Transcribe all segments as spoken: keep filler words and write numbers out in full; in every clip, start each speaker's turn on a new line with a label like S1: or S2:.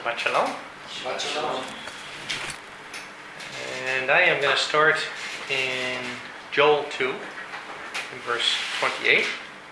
S1: Shabbat Shalom.
S2: Shabbat Shalom.
S1: And I am going to start in Joel two, in verse twenty-eight.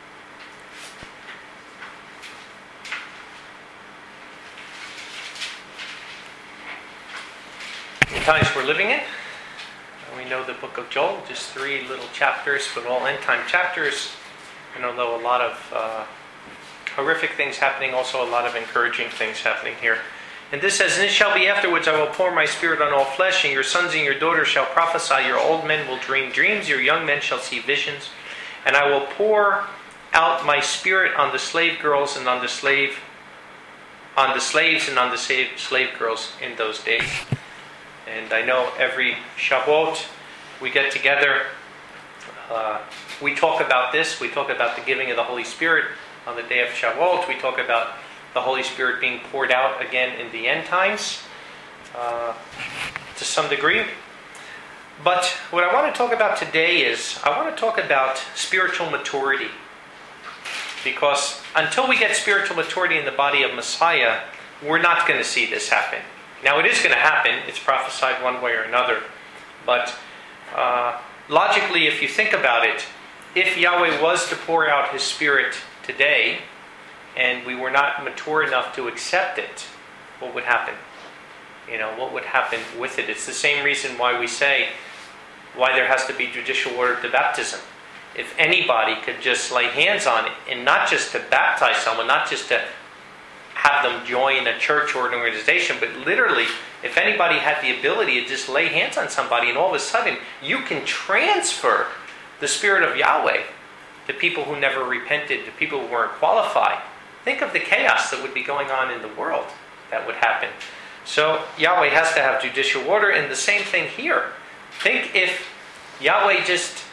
S1: The times we're living in, we know the book of Joel, just three little chapters, but all end-time chapters. And although a lot of uh, horrific things happening, also a lot of encouraging things happening here. And this says, "And it shall be afterwards, I will pour my spirit on all flesh, and your sons and your daughters shall prophesy, your old men will dream dreams, your young men shall see visions. And I will pour out my spirit on the slave girls and on the slave, on the slaves and on the slave, slave girls in those days." And I know every Shavuot we get together, uh, we talk about this, we talk about the giving of the Holy Spirit on the day of Shavuot, we talk about the Holy Spirit being poured out again in the end times, uh, to some degree. But what I want to talk about today is, I want to talk about spiritual maturity. Because until we get spiritual maturity in the body of Messiah, we're not going to see this happen. Now it is going to happen, it's prophesied one way or another. But uh, logically, if you think about it, if Yahweh was to pour out His Spirit today, and we were not mature enough to accept it, what would happen? You know, what would happen with it? It's the same reason why we say, why there has to be judicial order to baptism. If anybody could just lay hands on it, and not just to baptize someone, not just to have them join a church or an organization, but literally, if anybody had the ability to just lay hands on somebody, and all of a sudden, you can transfer the Spirit of Yahweh to people who never repented, to people who weren't qualified. Think of the chaos that would be going on in the world that would happen. So Yahweh has to have judicial order, and the same thing here. Think if Yahweh just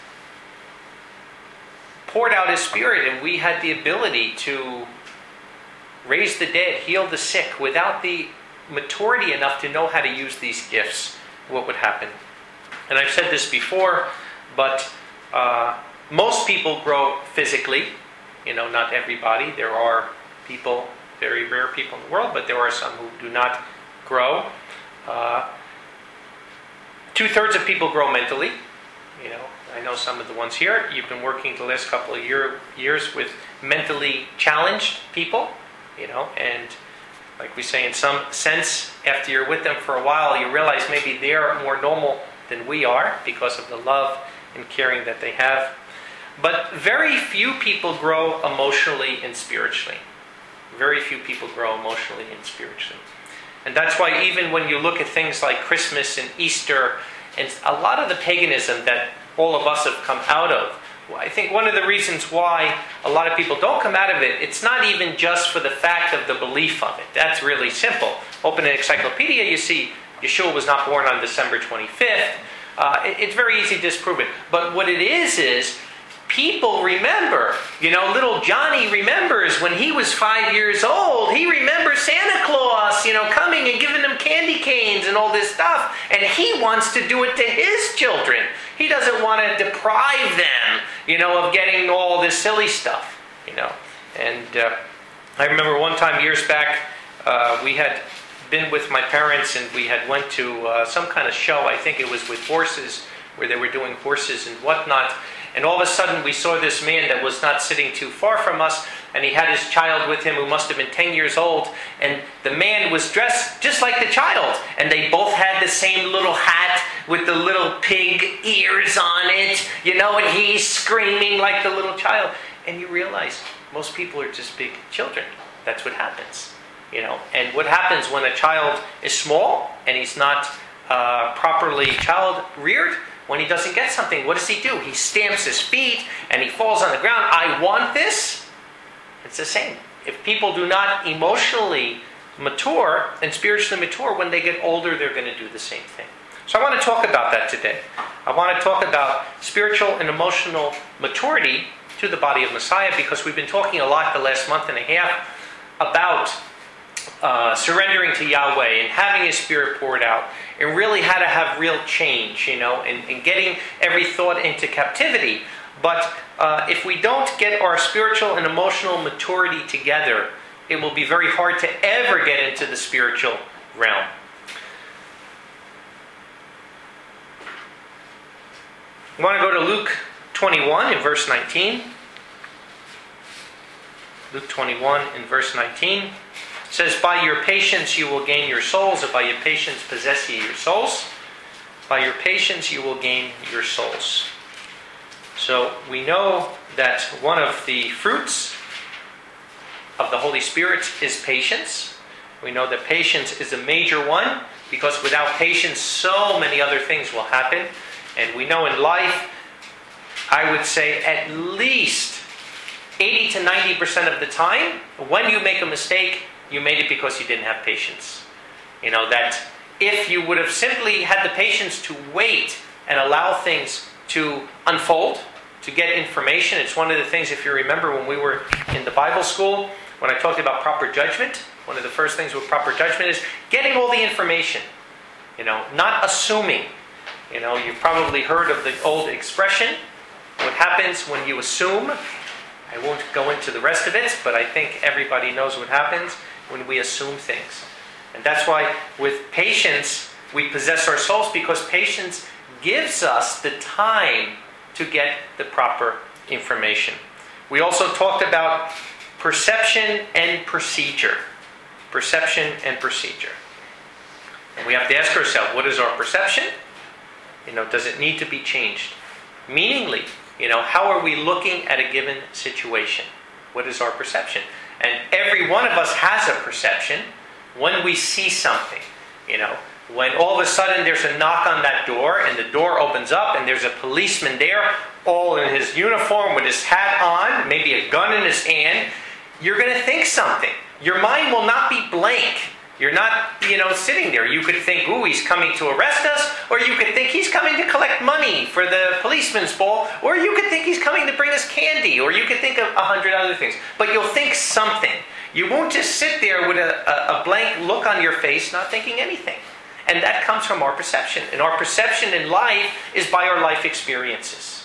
S1: poured out His Spirit and we had the ability to raise the dead, heal the sick, without the maturity enough to know how to use these gifts, what would happen? And I've said this before, but uh, most people grow physically. You know, not everybody. There are people, very rare people in the world, but there are some who do not grow. Uh, two-thirds of people grow mentally. You know, I know some of the ones here. You've been working the last couple of year, years with mentally challenged people, you know, and like we say, in some sense, after you're with them for a while, you realize maybe they're more normal than we are because of the love and caring that they have. But very few people grow emotionally and spiritually. Very few people grow emotionally and spiritually. And that's why even when you look at things like Christmas and Easter, and a lot of the paganism that all of us have come out of, I think one of the reasons why a lot of people don't come out of it, it's not even just for the fact of the belief of it. That's really simple. Open an encyclopedia, you see Yeshua was not born on December twenty-fifth. Uh, it, it's very easy to disprove it. But what it is is, people remember. You know, little Johnny remembers when he was five years old. He remembers Santa Claus, you know, coming and giving them candy canes and all this stuff. And he wants to do it to his children. He doesn't want to deprive them, you know, of getting all this silly stuff, you know. And uh, I remember one time years back, uh, we had been with my parents and we had went to uh, some kind of show. I think it was with horses, where they were doing horses and whatnot. And all of a sudden we saw this man that was not sitting too far from us, and he had his child with him who must have been ten years old, and the man was dressed just like the child, and they both had the same little hat with the little pig ears on it, you know, and he's screaming like the little child. And you realize most people are just big children. That's what happens, you know. And what happens when a child is small and he's not uh, properly child reared? When he doesn't get something, what does he do? He stamps his feet and he falls on the ground. I want this. It's the same. If people do not emotionally mature and spiritually mature, when they get older, they're going to do the same thing. So I want to talk about that today. I want to talk about spiritual and emotional maturity to the body of Messiah, because we've been talking a lot the last month and a half about Uh, surrendering to Yahweh and having His Spirit poured out, and really how to have real change, you know, and, and getting every thought into captivity. But uh, if we don't get our spiritual and emotional maturity together, it will be very hard to ever get into the spiritual realm. We want to go to Luke twenty-one in verse nineteen. Luke twenty-one in verse nineteen. It says, by your patience you will gain your souls, and by your patience possess ye your souls. By your patience you will gain your souls. So we know that one of the fruits of the Holy Spirit is patience. We know that patience is a major one, because without patience so many other things will happen. And we know in life, I would say at least eighty to ninety percent of the time, when you make a mistake, you made it because you didn't have patience. You know, that if you would have simply had the patience to wait and allow things to unfold, to get information. It's one of the things, if you remember when we were in the Bible school, when I talked about proper judgment, one of the first things with proper judgment is getting all the information. You know, not assuming. You know, you've probably heard of the old expression, what happens when you assume. I won't go into the rest of it, but I think everybody knows what happens when we assume things. And that's why with patience, we possess our souls, because patience gives us the time to get the proper information. We also talked about perception and procedure. Perception and procedure. And we have to ask ourselves, what is our perception? You know, does it need to be changed? Meaningly, you know, how are we looking at a given situation? What is our perception? And every one of us has a perception when we see something. You know, when all of a sudden there's a knock on that door and the door opens up and there's a policeman there, all in his uniform with his hat on, maybe a gun in his hand, you're going to think something. Your mind will not be blank. You're not, you know, sitting there. You could think, ooh, he's coming to arrest us, or you could think he's coming to collect money for the policeman's ball, or you could think he's coming to bring us candy, or you could think of a hundred other things. But you'll think something. You won't just sit there with a, a, a blank look on your face, not thinking anything. And that comes from our perception. And our perception in life is by our life experiences.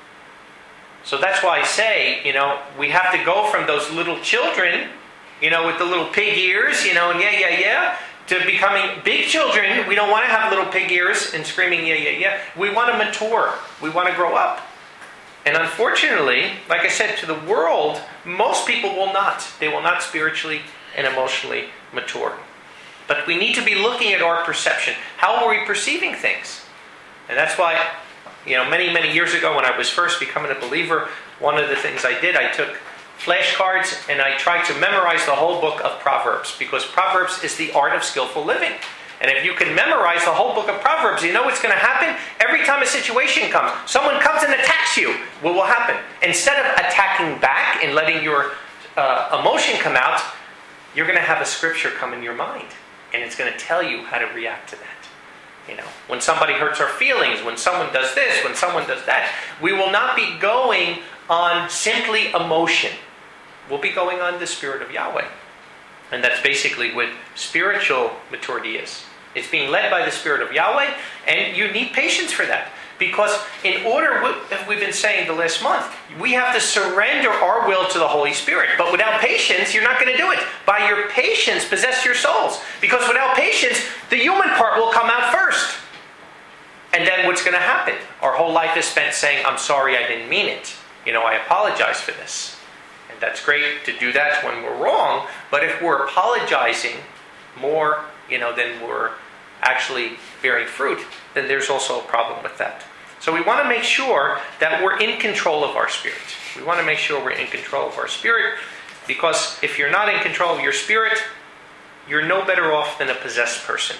S1: So that's why I say, you know, we have to go from those little children, you know, with the little pig ears, you know, and yeah, yeah, yeah, to becoming big children. We don't want to have little pig ears and screaming, yeah, yeah, yeah. We want to mature. We want to grow up. And unfortunately, like I said, to the world, most people will not. They will not spiritually and emotionally mature. But we need to be looking at our perception. How are we perceiving things? And that's why, you know, many, many years ago when I was first becoming a believer, one of the things I did, I took flashcards and I tried to memorize the whole book of Proverbs, because Proverbs is the art of skillful living. And if you can memorize the whole book of Proverbs, you know what's going to happen? Every time a situation comes, someone comes and attacks you, what will happen? Instead of attacking back and letting your uh, emotion come out, you're going to have a scripture come in your mind. And it's going to tell you how to react to that. You know, when somebody hurts our feelings, when someone does this, when someone does that, we will not be going on simply emotion. We'll be going on the Spirit of Yahweh. And that's basically what spiritual maturity is. It's being led by the Spirit of Yahweh, and you need patience for that. Because in order, as we've been saying the last month, we have to surrender our will to the Holy Spirit. But without patience, you're not going to do it. By your patience, possess your souls. Because without patience, the human part will come out first. And then what's going to happen? Our whole life is spent saying, I'm sorry, I didn't mean it. You know, I apologize for this. And that's great to do that when we're wrong. But if we're apologizing more, you know, than we're actually bearing fruit, then there's also a problem with that. So we want to make sure that we're in control of our spirit. We want to make sure we're in control of our spirit, because if you're not in control of your spirit, you're no better off than a possessed person.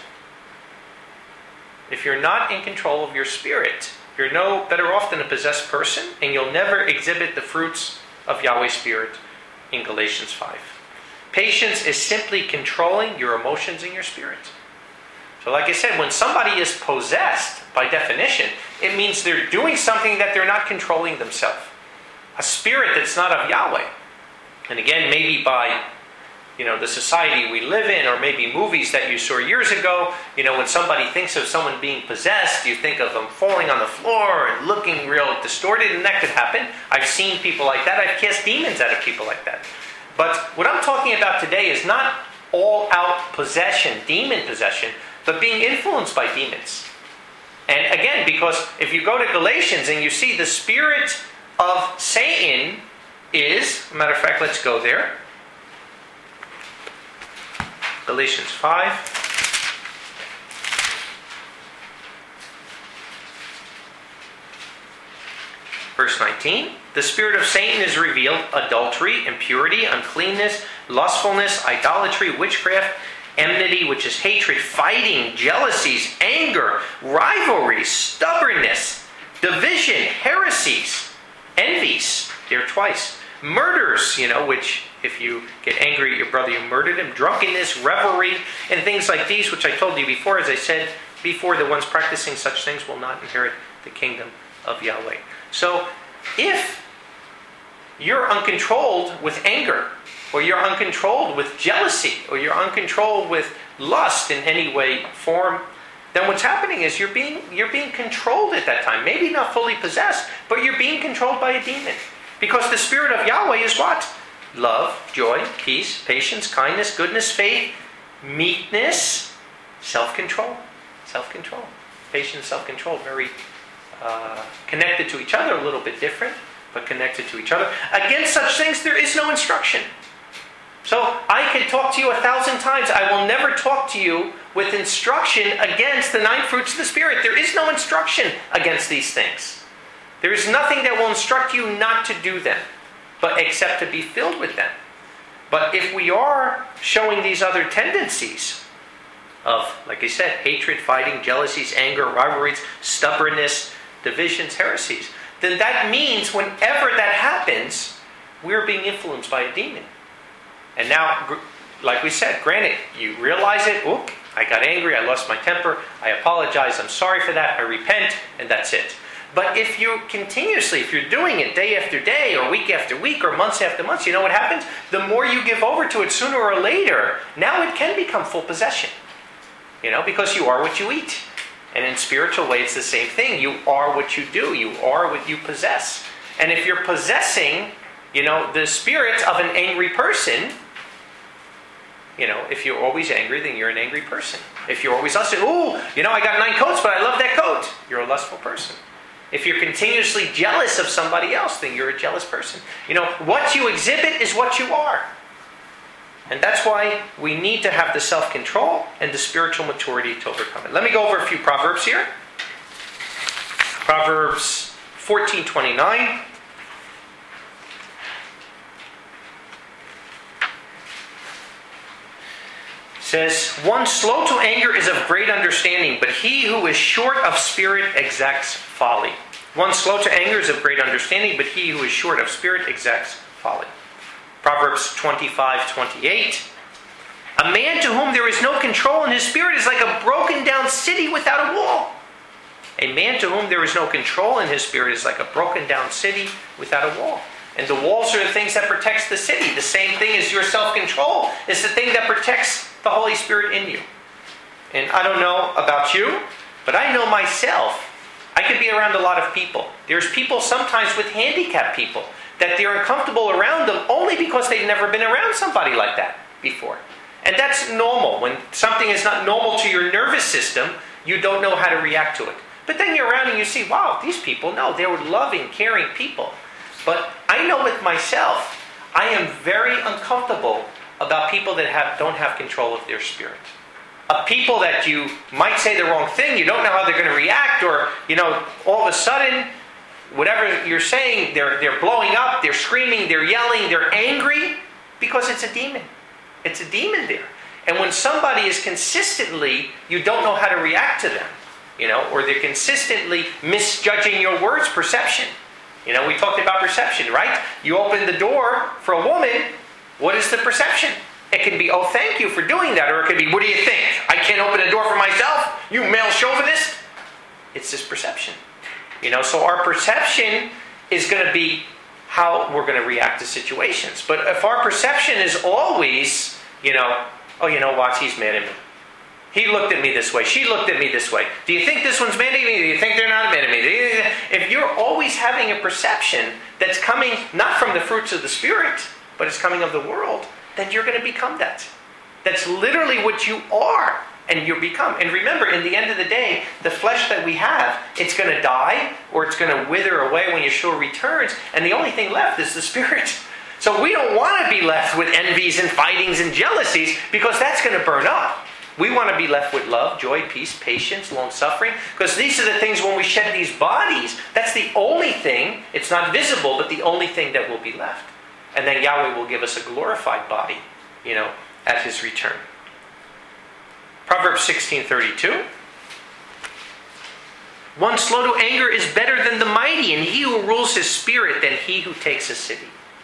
S1: If you're not in control of your spirit, you're no better off than a possessed person, and you'll never exhibit the fruits of Yahweh's Spirit in Galatians five. Patience is simply controlling your emotions and your spirit. So like I said, when somebody is possessed, by definition, it means they're doing something that they're not controlling themselves. A spirit that's not of Yahweh. And again, maybe by, you know, the society we live in, or maybe movies that you saw years ago, you know, when somebody thinks of someone being possessed, you think of them falling on the floor and looking real distorted, and that could happen. I've seen people like that. I've cast demons out of people like that. But what I'm talking about today is not all-out possession, demon possession, but being influenced by demons. And again, because if you go to Galatians and you see the spirit of Satan is, matter of fact, let's go there. Galatians five. Verse nineteen. The spirit of Satan is revealed: adultery, impurity, uncleanness, lustfulness, idolatry, witchcraft, enmity, which is hatred, fighting, jealousies, anger, rivalries, stubbornness, division, heresies, envies. There twice. Murders, you know, which if you get angry at your brother, you murdered him. Drunkenness, revelry, and things like these, which I told you before. As I said before, the ones practicing such things will not inherit the kingdom of Yahweh. So, if you're uncontrolled with anger, or you're uncontrolled with jealousy, or you're uncontrolled with lust in any way, form, then what's happening is you're being you're being controlled at that time. Maybe not fully possessed, but you're being controlled by a demon. Because the spirit of Yahweh is what? Love, joy, peace, patience, kindness, goodness, faith, meekness, self-control. Self-control. Patience, self-control. Very uh, connected to each other, a little bit different, but connected to each other. Against such things, there is no instruction. So I can talk to you a thousand times. I will never talk to you with instruction against the nine fruits of the Spirit. There is no instruction against these things. There is nothing that will instruct you not to do them, but except to be filled with them. But if we are showing these other tendencies of, like I said, hatred, fighting, jealousies, anger, rivalries, stubbornness, divisions, heresies, then that means whenever that happens, we're being influenced by a demon. And now, like we said, granted, you realize it, oop, I got angry, I lost my temper, I apologize, I'm sorry for that, I repent, and that's it. But if you continuously, if you're doing it day after day, or week after week, or months after months, you know what happens? The more you give over to it, sooner or later, now it can become full possession. You know, because you are what you eat. And in spiritual way, it's the same thing. You are what you do. You are what you possess. And if you're possessing, you know, the spirit of an angry person, you know, if you're always angry, then you're an angry person. If you're always lusting, ooh, you know, I got nine coats, but I love that coat. You're a lustful person. If you're continuously jealous of somebody else, then you're a jealous person. You know, what you exhibit is what you are. And that's why we need to have the self-control and the spiritual maturity to overcome it. Let me go over a few Proverbs here. Proverbs fourteen twenty-nine. Says, one slow to anger is of great understanding, but he who is short of spirit exacts folly. One slow to anger is of great understanding, but he who is short of spirit exacts folly. Proverbs twenty-five twenty-eight. A man to whom there is no control in his spirit is like a broken down city without a wall. A man to whom there is no control in his spirit is like a broken down city without a wall. And the walls are the things that protects the city. The same thing as your self-control is the thing that protects the Holy Spirit in you. And I don't know about you, but I know myself. I could be around a lot of people. There's people sometimes with handicapped people that they're uncomfortable around them only because they've never been around somebody like that before. And that's normal. When something is not normal to your nervous system, you don't know how to react to it. But then you're around and you see, wow, these people, no, they were loving, caring people. But I know with myself, I am very uncomfortable about people that have don't have control of their spirit. Of people that you might say the wrong thing, you don't know how they're going to react, or, you know, all of a sudden, whatever you're saying, they're, they're blowing up, they're screaming, they're yelling, they're angry, because it's a demon. It's a demon there. And when somebody is consistently, you don't know how to react to them, you know, or they're consistently misjudging your words, perception. You know, we talked about perception, right? You open the door for a woman, what is the perception? It can be, oh, thank you for doing that, or it can be, what do you think? I can't open the door for myself? You male chauvinist? It's this perception. You know, so our perception is going to be how we're going to react to situations. But if our perception is always, you know, oh, you know what, he's mad at me. He looked at me this way. She looked at me this way. Do you think this one's mad at me? Do you think they're not mad at me? If you're always having a perception that's coming not from the fruits of the Spirit, but it's coming of the world, then you're going to become that. That's literally what you are, and you become. And remember, in the end of the day, the flesh that we have, it's going to die, or it's going to wither away when Yeshua returns, and the only thing left is the Spirit. So we don't want to be left with envies and fightings and jealousies, because that's going to burn up. We want to be left with love, joy, peace, patience, long-suffering, because these are the things when we shed these bodies, that's the only thing, it's not visible, but the only thing that will be left. And then Yahweh will give us a glorified body, you know, at His return. Proverbs sixteen thirty-two. One slow to anger is better than the mighty, and he who rules his spirit than he who takes a city.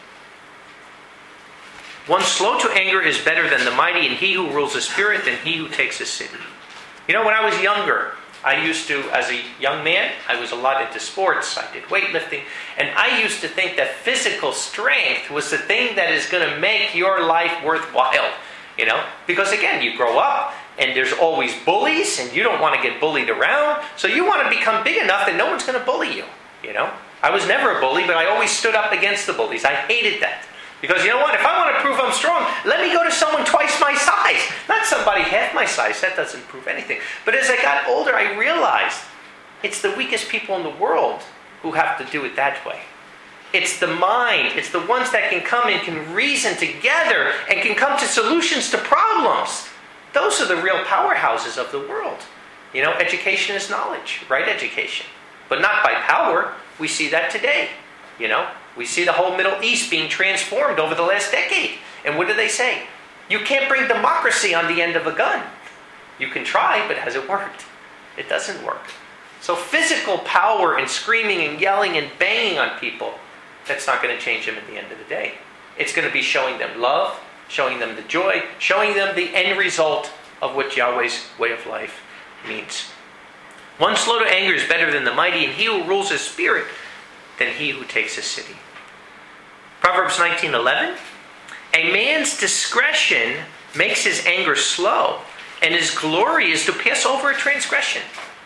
S1: One slow to anger is better than the mighty, and he who rules his spirit than he who takes a city. You know, when I was younger, I used to, as a young man, I was a lot into sports. I did weightlifting. And I used to think that physical strength was the thing that is going to make your life worthwhile. You know, because again, you grow up and there's always bullies and you don't want to get bullied around. So you want to become big enough that no one's going to bully you. You know, I was never a bully, but I always stood up against the bullies. I hated that. Because you know what? If I want to prove I'm strong, let me go to someone twice my size. Not somebody half my size. That doesn't prove anything. But as I got older, I realized it's the weakest people in the world who have to do it that way. It's the mind. It's the ones that can come and can reason together and can come to solutions to problems. Those are the real powerhouses of the world. You know, education is knowledge, right? Education. But not by power. We see that today, you know. We see the whole Middle East being transformed over the last decade. And what do they say? You can't bring democracy on the end of a gun. You can try, but has it worked? It doesn't work. So physical power and screaming and yelling and banging on people, that's not going to change them at the end of the day. It's going to be showing them love, showing them the joy, showing them the end result of what Yahweh's way of life means. One slow to anger is better than the mighty, and he who rules his spirit than he who takes a city. Proverbs nineteen eleven. A man's discretion makes his anger slow, and his glory is to pass over a transgression.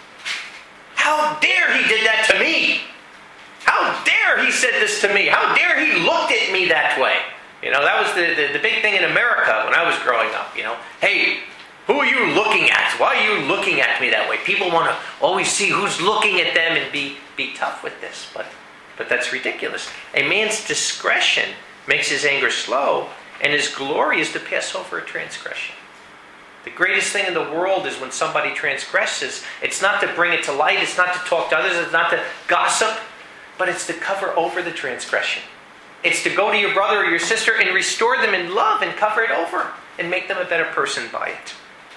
S1: How dare he did that to me? How dare he said this to me? How dare he looked at me that way? You know, that was the, the, the big thing in America when I was growing up, you know. Hey, who are you looking at? Why are you looking at me that way? People want to always see who's looking at them and be, be tough with this, but But that's ridiculous. A man's discretion makes his anger slow, and his glory is to pass over a transgression. The greatest thing in the world is when somebody transgresses. It's not to bring it to light. It's not to talk to others. It's not to gossip. But it's to cover over the transgression. It's to go to your brother or your sister and restore them in love and cover it over and make them a better person by it.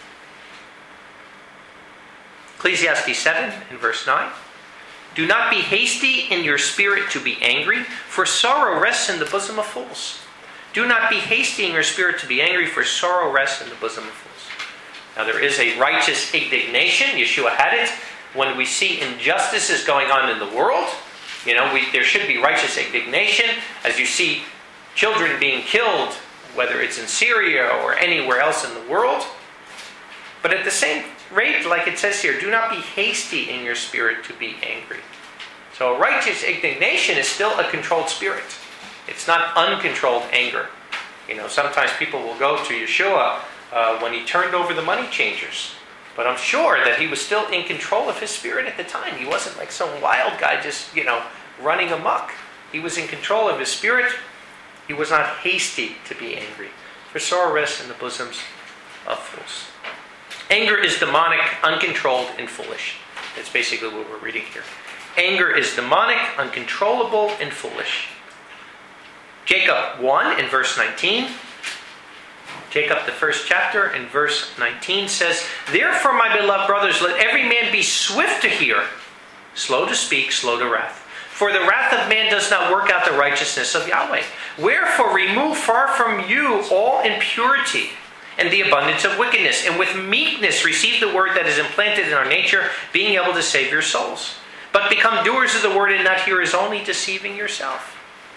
S1: Ecclesiastes seven and verse nine. Do not be hasty in your spirit to be angry, for sorrow rests in the bosom of fools. Do not be hasty in your spirit to be angry, for sorrow rests in the bosom of fools. Now there is a righteous indignation. Yeshua had it. When we see injustices going on in the world, you know, we, there should be righteous indignation. As you see children being killed, whether it's in Syria or anywhere else in the world. But at the same rate, like it says here, do not be hasty in your spirit to be angry. So righteous indignation is still a controlled spirit. It's not uncontrolled anger. You know, sometimes people will go to Yeshua uh, when he turned over the money changers. But I'm sure that he was still in control of his spirit at the time. He wasn't like some wild guy just, you know, running amok. He was in control of his spirit. He was not hasty to be angry. For sorrow rests in the bosoms of fools. Anger is demonic, uncontrolled, and foolish. That's basically what we're reading here. Anger is demonic, uncontrollable, and foolish. Jacob one in verse nineteen. Jacob, the first chapter, in verse nineteen says, Therefore, my beloved brothers, let every man be swift to hear, slow to speak, slow to wrath. For the wrath of man does not work out the righteousness of Yahweh. Wherefore, remove far from you all impurity and the abundance of wickedness, and with meekness receive the word that is implanted in our nature, being able to save your souls. But become doers of the word and not hearers only, deceiving yourself.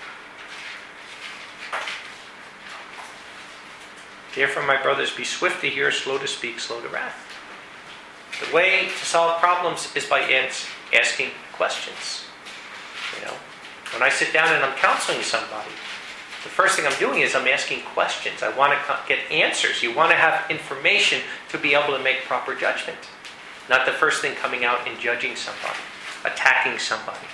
S1: Therefore, my brothers, be swift to hear, slow to speak, slow to wrath. The way to solve problems is by asking questions. You know, when I sit down and I'm counseling somebody, the first thing I'm doing is I'm asking questions. I want to get answers. You want to have information to be able to make proper judgment. Not the first thing coming out and judging somebody, attacking somebody.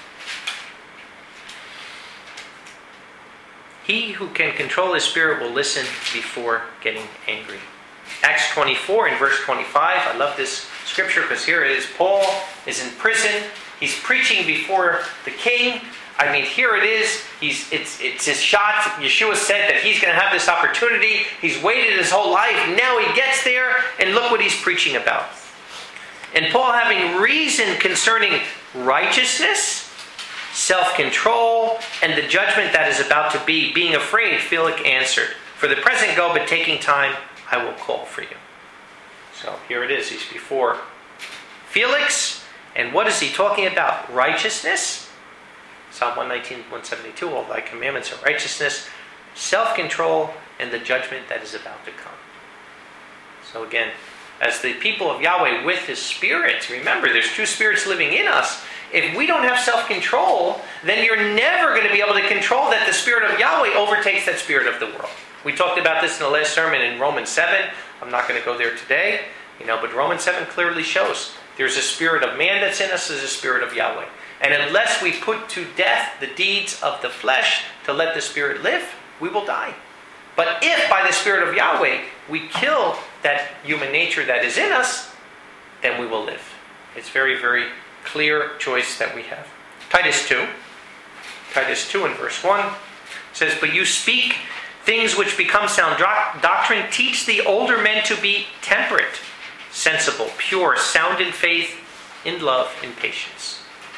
S1: He who can control his spirit will listen before getting angry. Acts twenty-four in verse twenty-five. I love this scripture because here it is. Paul is in prison. He's preaching before the king. I mean, here it is. He's it's it's his shot. Yeshua said that he's going to have this opportunity. He's waited his whole life. Now he gets there, and look what he's preaching about. And Paul, having reason concerning righteousness, self-control, and the judgment that is about to be, being afraid, Felix answered, "For the present go, but taking time, I will call for you." So here it is. He's before Felix. And what is he talking about? Righteousness. Psalm one nineteen, one seventy-two, all thy commandments are righteousness, self-control, and the judgment that is about to come. So again, as the people of Yahweh with his spirit, remember there's two spirits living in us. If we don't have self-control, then you're never going to be able to control that the spirit of Yahweh overtakes that spirit of the world. We talked about this in the last sermon in Romans seven. I'm not going to go there today, you know, but Romans seven clearly shows there's a spirit of man that's in us, there's a spirit of Yahweh. And unless we put to death the deeds of the flesh to let the spirit live, we will die. But if by the spirit of Yahweh we kill that human nature that is in us, then we will live. It's very, very clear choice that we have. Titus two. Titus two in verse one says, "But you speak things which become sound doctrine. Teach the older men to be temperate, sensible, pure, sound in faith, in love, in patience."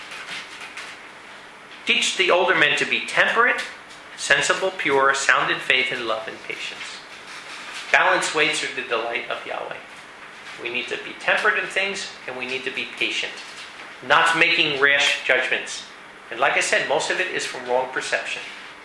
S1: Teach the older men to be temperate, sensible, pure, sound in faith, in love, and patience. Balanced weights are the delight of Yahweh. We need to be temperate in things, and we need to be patient. Not making rash judgments. And like I said, most of it is from wrong perception.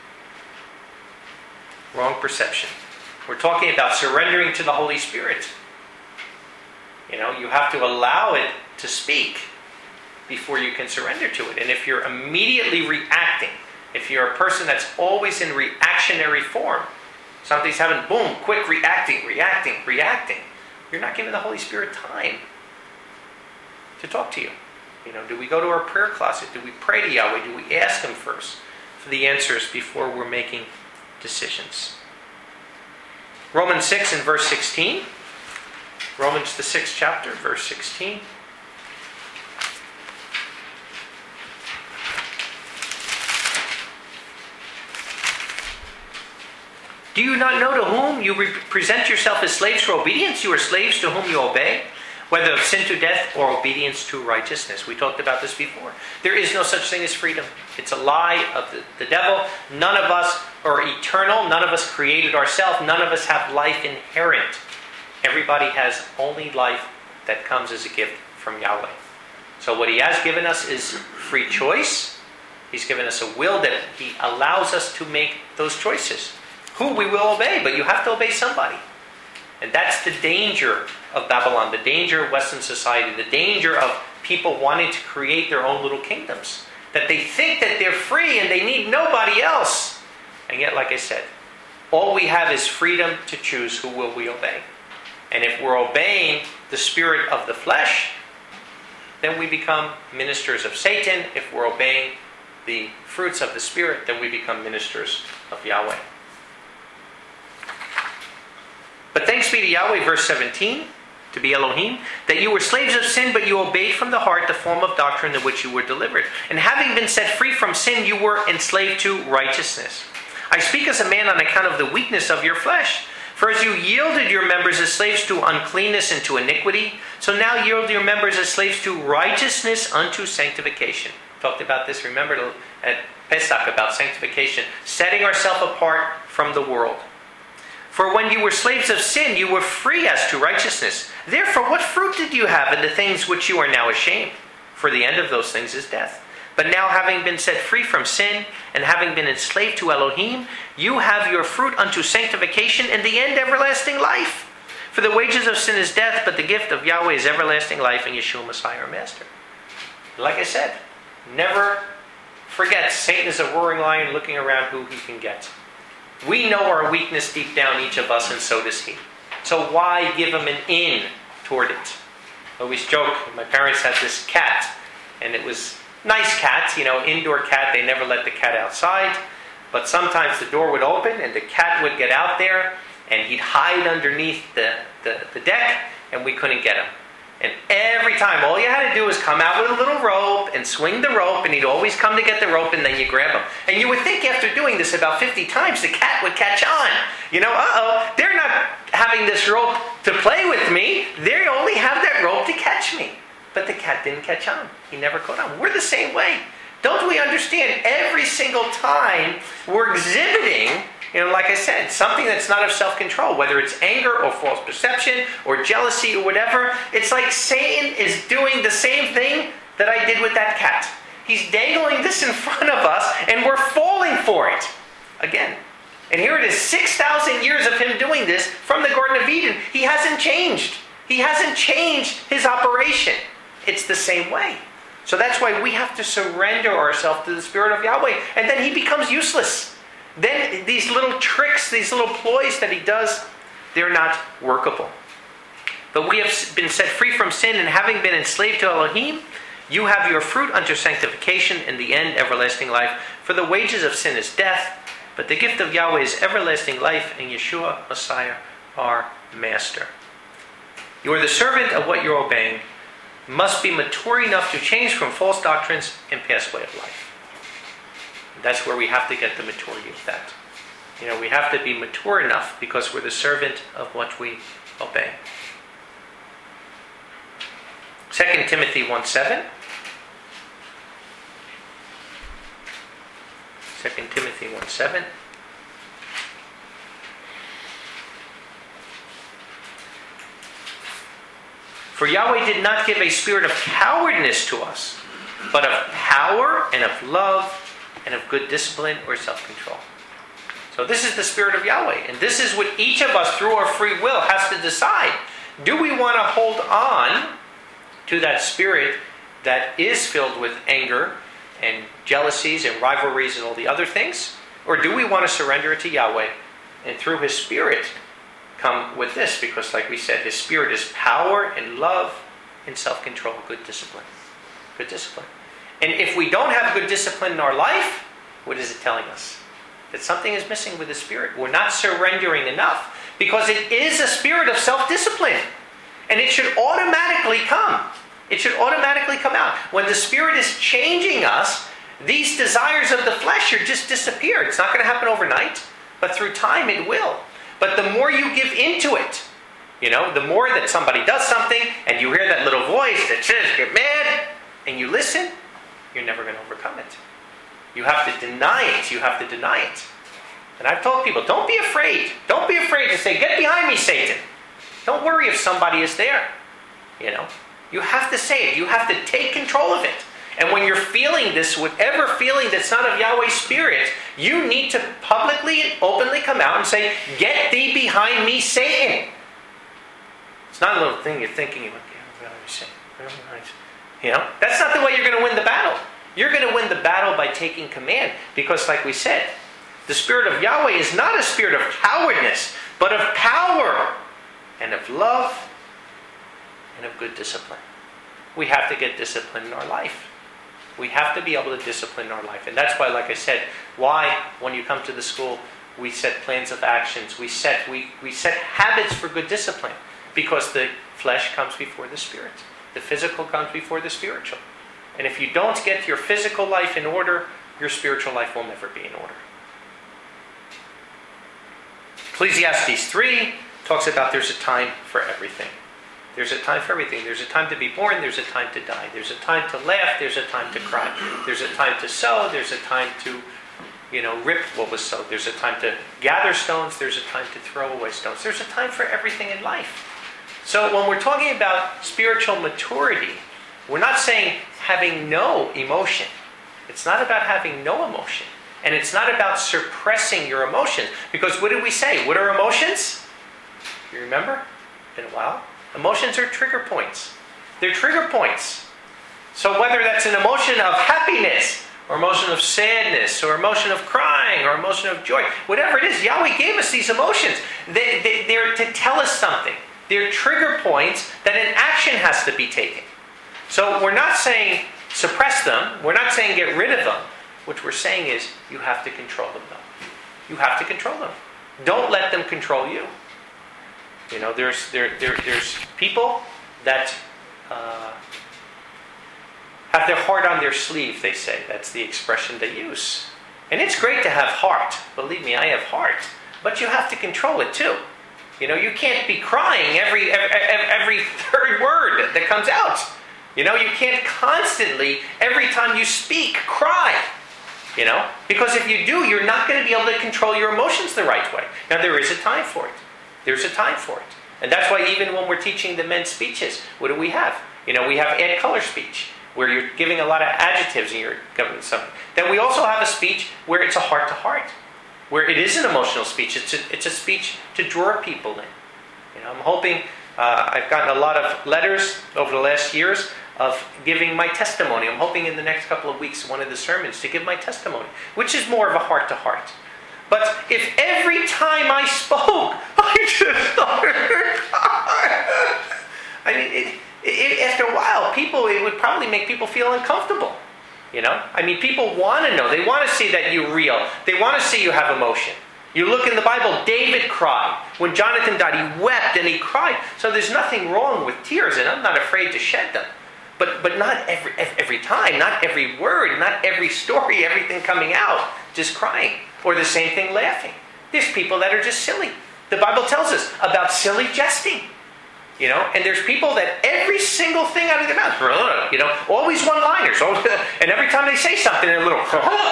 S1: Wrong perception. We're talking about surrendering to the Holy Spirit. You know, you have to allow it to speak before you can surrender to it. And if you're immediately reacting, if you're a person that's always in reactionary form, something's happening, boom, quick reacting, reacting, reacting, you're not giving the Holy Spirit time to talk to you. You know, do we go to our prayer closet? Do we pray to Yahweh? Do we ask Him first for the answers before we're making decisions? Romans six and verse sixteen. Romans the sixth chapter, verse sixteen. Do you not know to whom you present yourself as slaves for obedience? You are slaves to whom you obey, whether of sin to death or obedience to righteousness. We talked about this before. There is no such thing as freedom. It's a lie of the, the devil. None of us are eternal. None of us created ourselves. None of us have life inherent. Everybody has only life that comes as a gift from Yahweh. So what He has given us is free choice. He's given us a will that He allows us to make those choices. Who we will obey, but you have to obey somebody. And that's the danger of Babylon, the danger of Western society, the danger of people wanting to create their own little kingdoms. That they think that they're free and they need nobody else. And yet, like I said, all we have is freedom to choose who will we obey. And if we're obeying the spirit of the flesh, then we become ministers of Satan. If we're obeying the fruits of the Spirit, then we become ministers of Yahweh. But thanks be to Yahweh, verse seventeen, to be Elohim, that you were slaves of sin, but you obeyed from the heart the form of doctrine in which you were delivered. And having been set free from sin, you were enslaved to righteousness. I speak as a man on account of the weakness of your flesh. For as you yielded your members as slaves to uncleanness and to iniquity, so now yield your members as slaves to righteousness unto sanctification. Talked about this, remember, at Pesach, about sanctification. Setting ourselves apart from the world. For when you were slaves of sin, you were free as to righteousness. Therefore, what fruit did you have in the things which you are now ashamed? For the end of those things is death. But now, having been set free from sin, and having been enslaved to Elohim, you have your fruit unto sanctification, and the end everlasting life. For the wages of sin is death, but the gift of Yahweh is everlasting life in Yeshua Messiah our Master. Like I said, never forget, Satan is a roaring lion looking around who he can get. We know our weakness deep down, each of us, and so does he. So why give him an in toward it? I always joke, my parents had this cat, and it was nice cats, you know, indoor cat. They never let the cat outside, but sometimes the door would open and the cat would get out there, and he'd hide underneath the, the, the deck, and we couldn't get him. And every time, all you had to do was come out with a little rope and swing the rope, and he'd always come to get the rope, and then you grab him. And you would think after doing this about fifty times, the cat would catch on. You know, uh-oh, they're not having this rope to play with me. They only have that rope to catch me. But the cat didn't catch on. He never caught on. We're the same way. Don't we understand every single time we're exhibiting, you know, like I said, something that's not of self-control, whether it's anger or false perception or jealousy or whatever, it's like Satan is doing the same thing that I did with that cat. He's dangling this in front of us, and we're falling for it. Again. And here it is, six thousand years of him doing this from the Garden of Eden. He hasn't changed. He hasn't changed his operation. It's the same way. So that's why we have to surrender ourselves to the Spirit of Yahweh, and then he becomes useless. Then these little tricks, these little ploys that he does, they're not workable. But we have been set free from sin, and having been enslaved to Elohim, you have your fruit unto sanctification, and the end everlasting life. For the wages of sin is death, but the gift of Yahweh is everlasting life, and Yeshua, Messiah, our Master. You are the servant of what you're obeying, must be mature enough to change from false doctrines and pass way of life. That's where we have to get the maturity of that. You know, we have to be mature enough because we're the servant of what we obey. Second Timothy one seven. Second Timothy one seven. For Yahweh did not give a spirit of cowardness to us, but of power and of love and of good discipline or self-control. So this is the Spirit of Yahweh. And this is what each of us, through our free will, has to decide. Do we want to hold on to that spirit that is filled with anger and jealousies and rivalries and all the other things? Or do we want to surrender it to Yahweh and through His Spirit come with this? Because like we said, His Spirit is power and love and self-control, good discipline. Good discipline. And if we don't have good discipline in our life, what is it telling us? That something is missing with the Spirit. We're not surrendering enough. Because it is a spirit of self-discipline. And it should automatically come. It should automatically come out. When the Spirit is changing us, these desires of the flesh should just disappear. It's not going to happen overnight. But through time it will. But the more you give into it, you know, the more that somebody does something and you hear that little voice that says, get mad, and you listen, you're never going to overcome it. You have to deny it. You have to deny it. And I've told people, don't be afraid. Don't be afraid to say, get behind me, Satan. Don't worry if somebody is there. You know, you have to say it. You have to take control of it. And when you're feeling this, whatever feeling that's not of Yahweh's Spirit, you need to publicly and openly come out and say, get thee behind me, Satan. It's not a little thing you're thinking about. You know, that's not the way you're going to win the battle. You're going to win the battle by taking command. Because like we said, the Spirit of Yahweh is not a spirit of cowardness, but of power and of love and of good discipline. We have to get discipline in our life. We have to be able to discipline our life. And that's why, like I said, why when you come to the school, we set plans of actions. We set, we, we set habits for good discipline. Because the flesh comes before the Spirit. The physical comes before the spiritual. And if you don't get your physical life in order, your spiritual life will never be in order. Ecclesiastes three talks about there's a time for everything. There's a time for everything. There's a time to be born. There's a time to die. There's a time to laugh. There's a time to cry. There's a time to sow. There's a time to, you know, rip what was sowed. There's a time to gather stones. There's a time to throw away stones. There's a time for everything in life. So when we're talking about spiritual maturity, we're not saying having no emotion. It's not about having no emotion. And it's not about suppressing your emotions. Because what did we say? What are emotions? You remember? Been a while. Emotions are trigger points. They're trigger points. So whether that's an emotion of happiness, or emotion of sadness, or emotion of crying, or emotion of joy. Whatever it is, Yahweh gave us these emotions. They, they, they're to tell us something. They're trigger points that an action has to be taken. So we're not saying suppress them. We're not saying get rid of them. What we're saying is you have to control them, though. You have to control them. Don't let them control you. You know, there's there, there there's people that uh, have their heart on their sleeve, they say. That's the expression they use. And it's great to have heart. Believe me, I have heart. But you have to control it too. You know, you can't be crying every every, every third word that comes out. You know, you can't constantly, every time you speak, cry. You know, because if you do, you're not going to be able to control your emotions the right way. Now, there is a time for it. There's a time for it. And that's why even when we're teaching the men's speeches, what do we have? You know, we have add color speech, where you're giving a lot of adjectives and you're giving something. Then we also have a speech where it's a heart-to-heart, where it is an emotional speech. It's a, it's a speech to draw people in. You know, I'm hoping, uh, I've gotten a lot of letters over the last years of giving my testimony. I'm hoping in the next couple of weeks, one of the sermons, to give my testimony, which is more of a heart-to-heart. But if every time I spoke, I just started crying, I mean, it, it, after a while, people, it would probably make people feel uncomfortable. You know? I mean, people want to know. They want to see that you're real. They want to see you have emotion. You look in the Bible, David cried. When Jonathan died, he wept and he cried. So there's nothing wrong with tears, and I'm not afraid to shed them. But but not every every time, not every word, not every story, everything coming out, just crying. Or the same thing, laughing. There's people that are just silly. The Bible tells us about silly jesting. You know, and there's people that every single thing out of their mouth, you know, always one-liners. And every time they say something, they're a little,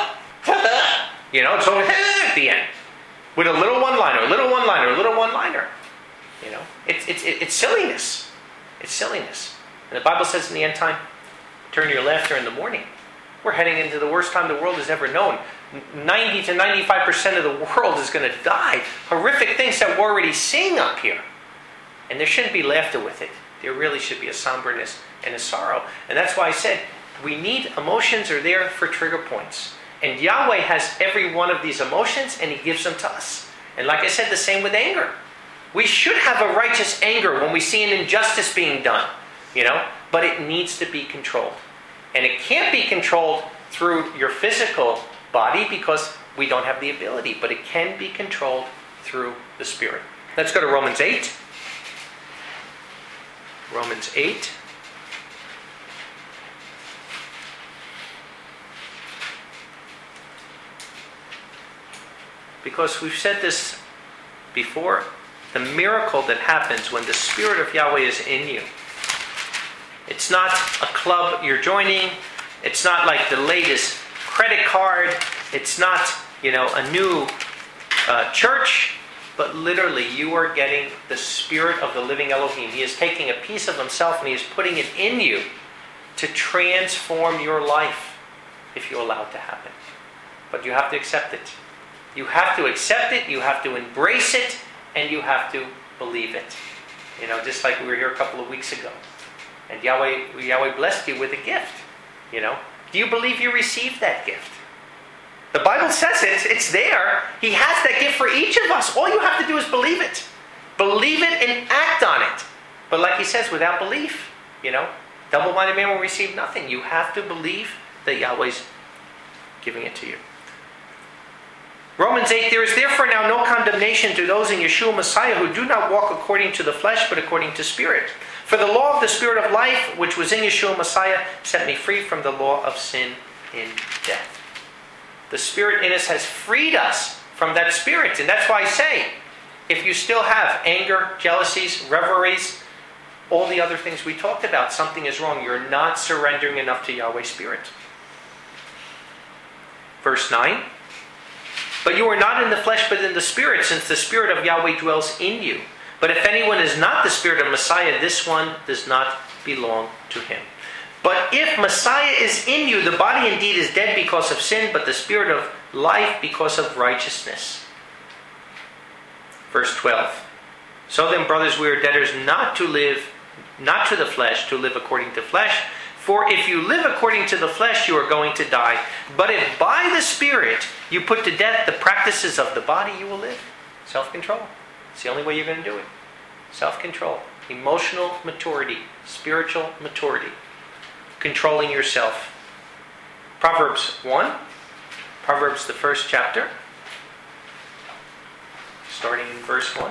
S1: you know, it's always at the end. With a little one-liner, a little one-liner, a little one-liner. You know, it's, it's, it's silliness. It's silliness. And the Bible says in the end time, turn your laughter in the morning. We're heading into the worst time the world has ever known. ninety to ninety-five percent of the world is going to die. Horrific things that we're already seeing up here. And there shouldn't be laughter with it. There really should be a somberness and a sorrow. And that's why I said, we need, emotions are there for trigger points. And Yahweh has every one of these emotions, and He gives them to us. And like I said, the same with anger. We should have a righteous anger when we see an injustice being done. You know, but it needs to be controlled. And it can't be controlled through your physical body because we don't have the ability. But it can be controlled through the Spirit. Let's go to Romans eight. Romans eight. Because we've said this before, the miracle that happens when the Spirit of Yahweh is in you. It's not a club you're joining. It's not like the latest credit card. It's not, you know, a new uh, church. But literally, you are getting the Spirit of the living Elohim. He is taking a piece of Himself and He is putting it in you to transform your life if you allow it to happen. But you have to accept it. You have to accept it. You have to embrace it. And you have to believe it. You know, just like we were here a couple of weeks ago. And Yahweh, Yahweh blessed you with a gift. You know, do you believe you received that gift? The Bible says it. It's there. He has that gift for each of us. All you have to do is believe it. Believe it and act on it. But like He says, without belief, you know, double-minded man will receive nothing. You have to believe that Yahweh's giving it to you. Romans eight, there is therefore now no condemnation to those in Yeshua Messiah who do not walk according to the flesh, but according to Spirit. For the law of the Spirit of life, which was in Yeshua Messiah, set me free from the law of sin and death. The Spirit in us has freed us from that spirit. And that's why I say, if you still have anger, jealousies, revelries, all the other things we talked about, something is wrong. You're not surrendering enough to Yahweh's Spirit. Verse nine. But you are not in the flesh, but in the Spirit, since the Spirit of Yahweh dwells in you. But if anyone is not the Spirit of Messiah, this one does not belong to him. But if Messiah is in you, the body indeed is dead because of sin, but the Spirit of life because of righteousness. Verse twelve. So then, brothers, we are debtors not to live, not to the flesh, to live according to flesh. For if you live according to the flesh, you are going to die. But if by the Spirit you put to death the practices of the body, you will live. Self-control. It's the only way you're going to do it. Self-control. Emotional maturity. Spiritual maturity. Controlling yourself. Proverbs one. Proverbs, the first chapter. Starting in verse one.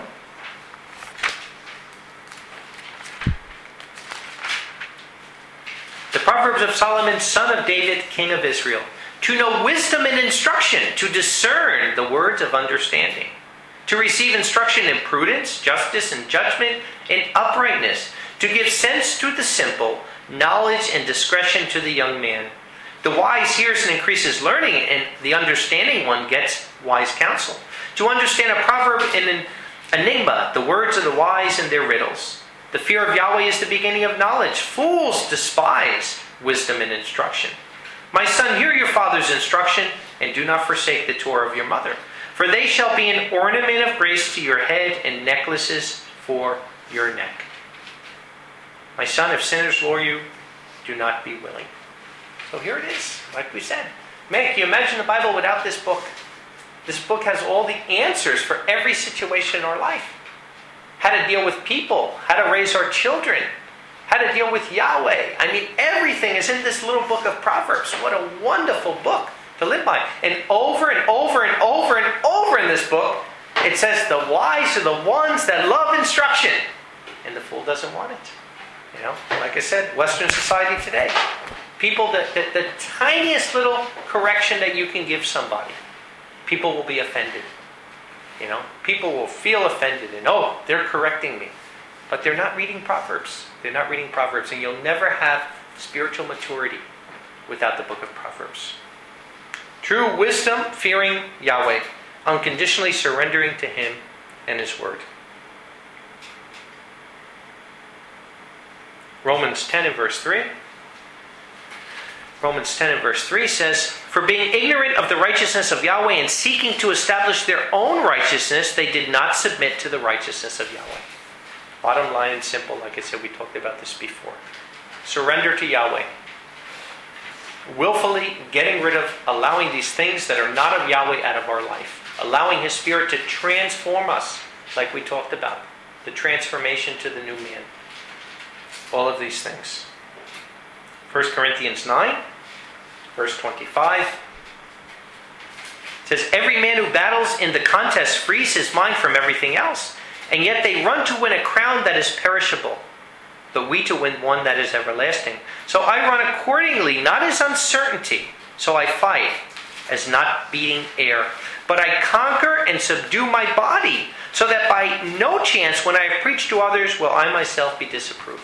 S1: The Proverbs of Solomon, son of David, king of Israel. To know wisdom and instruction, to discern the words of understanding. To receive instruction in prudence, justice, and judgment, and uprightness. To give sense to the simple, knowledge and discretion to the young man. The wise hears and increases learning, and the understanding one gets wise counsel. To understand a proverb and an enigma, the words of the wise and their riddles. The fear of Yahweh is the beginning of knowledge. Fools despise wisdom and instruction. My son, hear your father's instruction, and do not forsake the Torah of your mother. For they shall be an ornament of grace to your head and necklaces for your neck. My son, if sinners lure you, do not be willing. So here it is, like we said. Man, can you imagine the Bible without this book? This book has all the answers for every situation in our life. How to deal with people, how to raise our children, how to deal with Yahweh. I mean, everything is in this little book of Proverbs. What a wonderful book to live by. And over and over and over and over in this book, it says the wise are the ones that love instruction. And the fool doesn't want it. You know, like I said, Western society today. People, that the, the tiniest little correction that you can give somebody, people will be offended. You know, people will feel offended and, oh, they're correcting me. But they're not reading Proverbs. They're not reading Proverbs. And you'll never have spiritual maturity without the book of Proverbs. True wisdom, fearing Yahweh, unconditionally surrendering to Him and His Word. Romans ten and verse three. Romans ten and verse three says, For being ignorant of the righteousness of Yahweh and seeking to establish their own righteousness, they did not submit to the righteousness of Yahweh. Bottom line and simple, like I said, we talked about this before. Surrender to Yahweh. Willfully getting rid of, allowing these things that are not of Yahweh out of our life. Allowing His Spirit to transform us, like we talked about. The transformation to the new man. All of these things. First Corinthians nine, verse twenty-five. It says, Every man who battles in the contest frees his mind from everything else. And yet they run to win a crown that is perishable, but we to win one that is everlasting. So I run accordingly, not as uncertainty. So I fight, as not beating air. But I conquer and subdue my body, so that by no chance when I have preached to others will I myself be disapproved.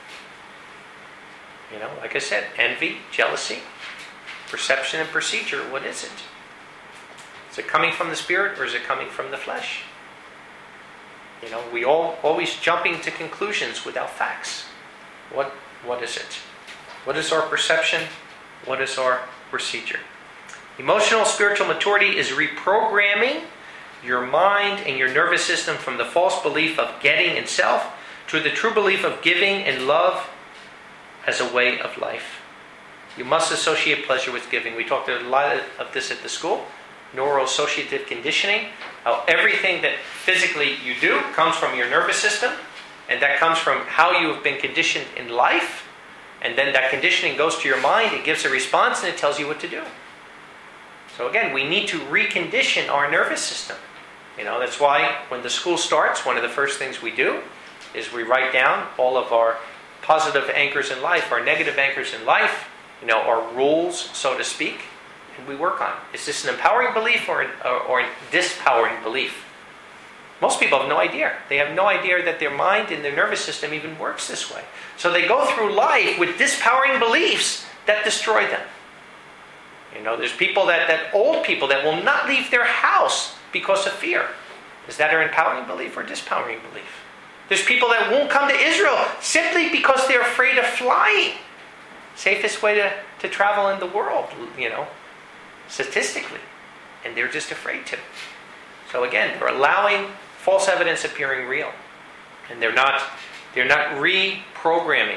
S1: You know, like I said, envy, jealousy, perception and procedure, what is it? Is it coming from the Spirit or is it coming from the flesh? You know, we all always jumping to conclusions without facts. What what is it? What is our perception? What is our procedure? Emotional spiritual maturity is reprogramming your mind and your nervous system from the false belief of getting in self to the true belief of giving and love as a way of life. You must associate pleasure with giving. We talked a lot of this at the school. Neuroassociative conditioning. How everything that physically you do comes from your nervous system. And that comes from how you have been conditioned in life. And then that conditioning goes to your mind. It gives a response and it tells you what to do. So again, we need to recondition our nervous system. You know, that's why when the school starts, one of the first things we do is we write down all of our positive anchors in life, our negative anchors in life, you know, our rules, so to speak, and we work on it. Is this an empowering belief or, an, or, or a dispowering belief? Most people have no idea. They have no idea that their mind and their nervous system even works this way. So they go through life with dispowering beliefs that destroy them. You know, there's people that, that old people that will not leave their house because of fear. Is that an empowering belief or dispowering belief? There's people that won't come to Israel simply because they're afraid of flying. Safest way to, to travel in the world, you know, statistically. And they're just afraid to. So again, they're allowing false evidence appearing real. And they're not, they're not reprogramming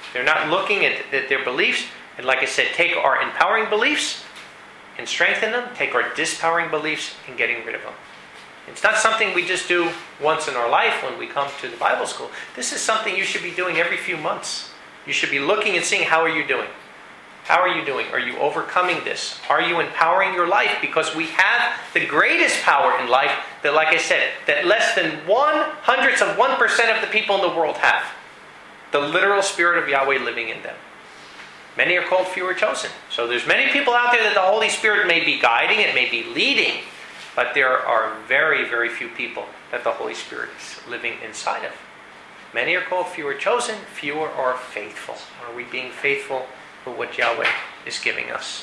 S1: They're not looking at, at their beliefs. And like I said, take our empowering beliefs and strengthen them. Take our dispowering beliefs and getting rid of them. It's not something we just do once in our life when we come to the Bible school. This is something you should be doing every few months. You should be looking and seeing, how are you doing? How are you doing? Are you overcoming this? Are you empowering your life? Because we have the greatest power in life that, like I said, that less than one hundredth of one percent of the people in the world have. The literal Spirit of Yahweh living in them. Many are called, few are chosen. So there's many people out there that the Holy Spirit may be guiding, it may be leading, but there are very, very few people that the Holy Spirit is living inside of. Many are called, few are chosen, fewer are faithful. Are we being faithful for what Yahweh is giving us?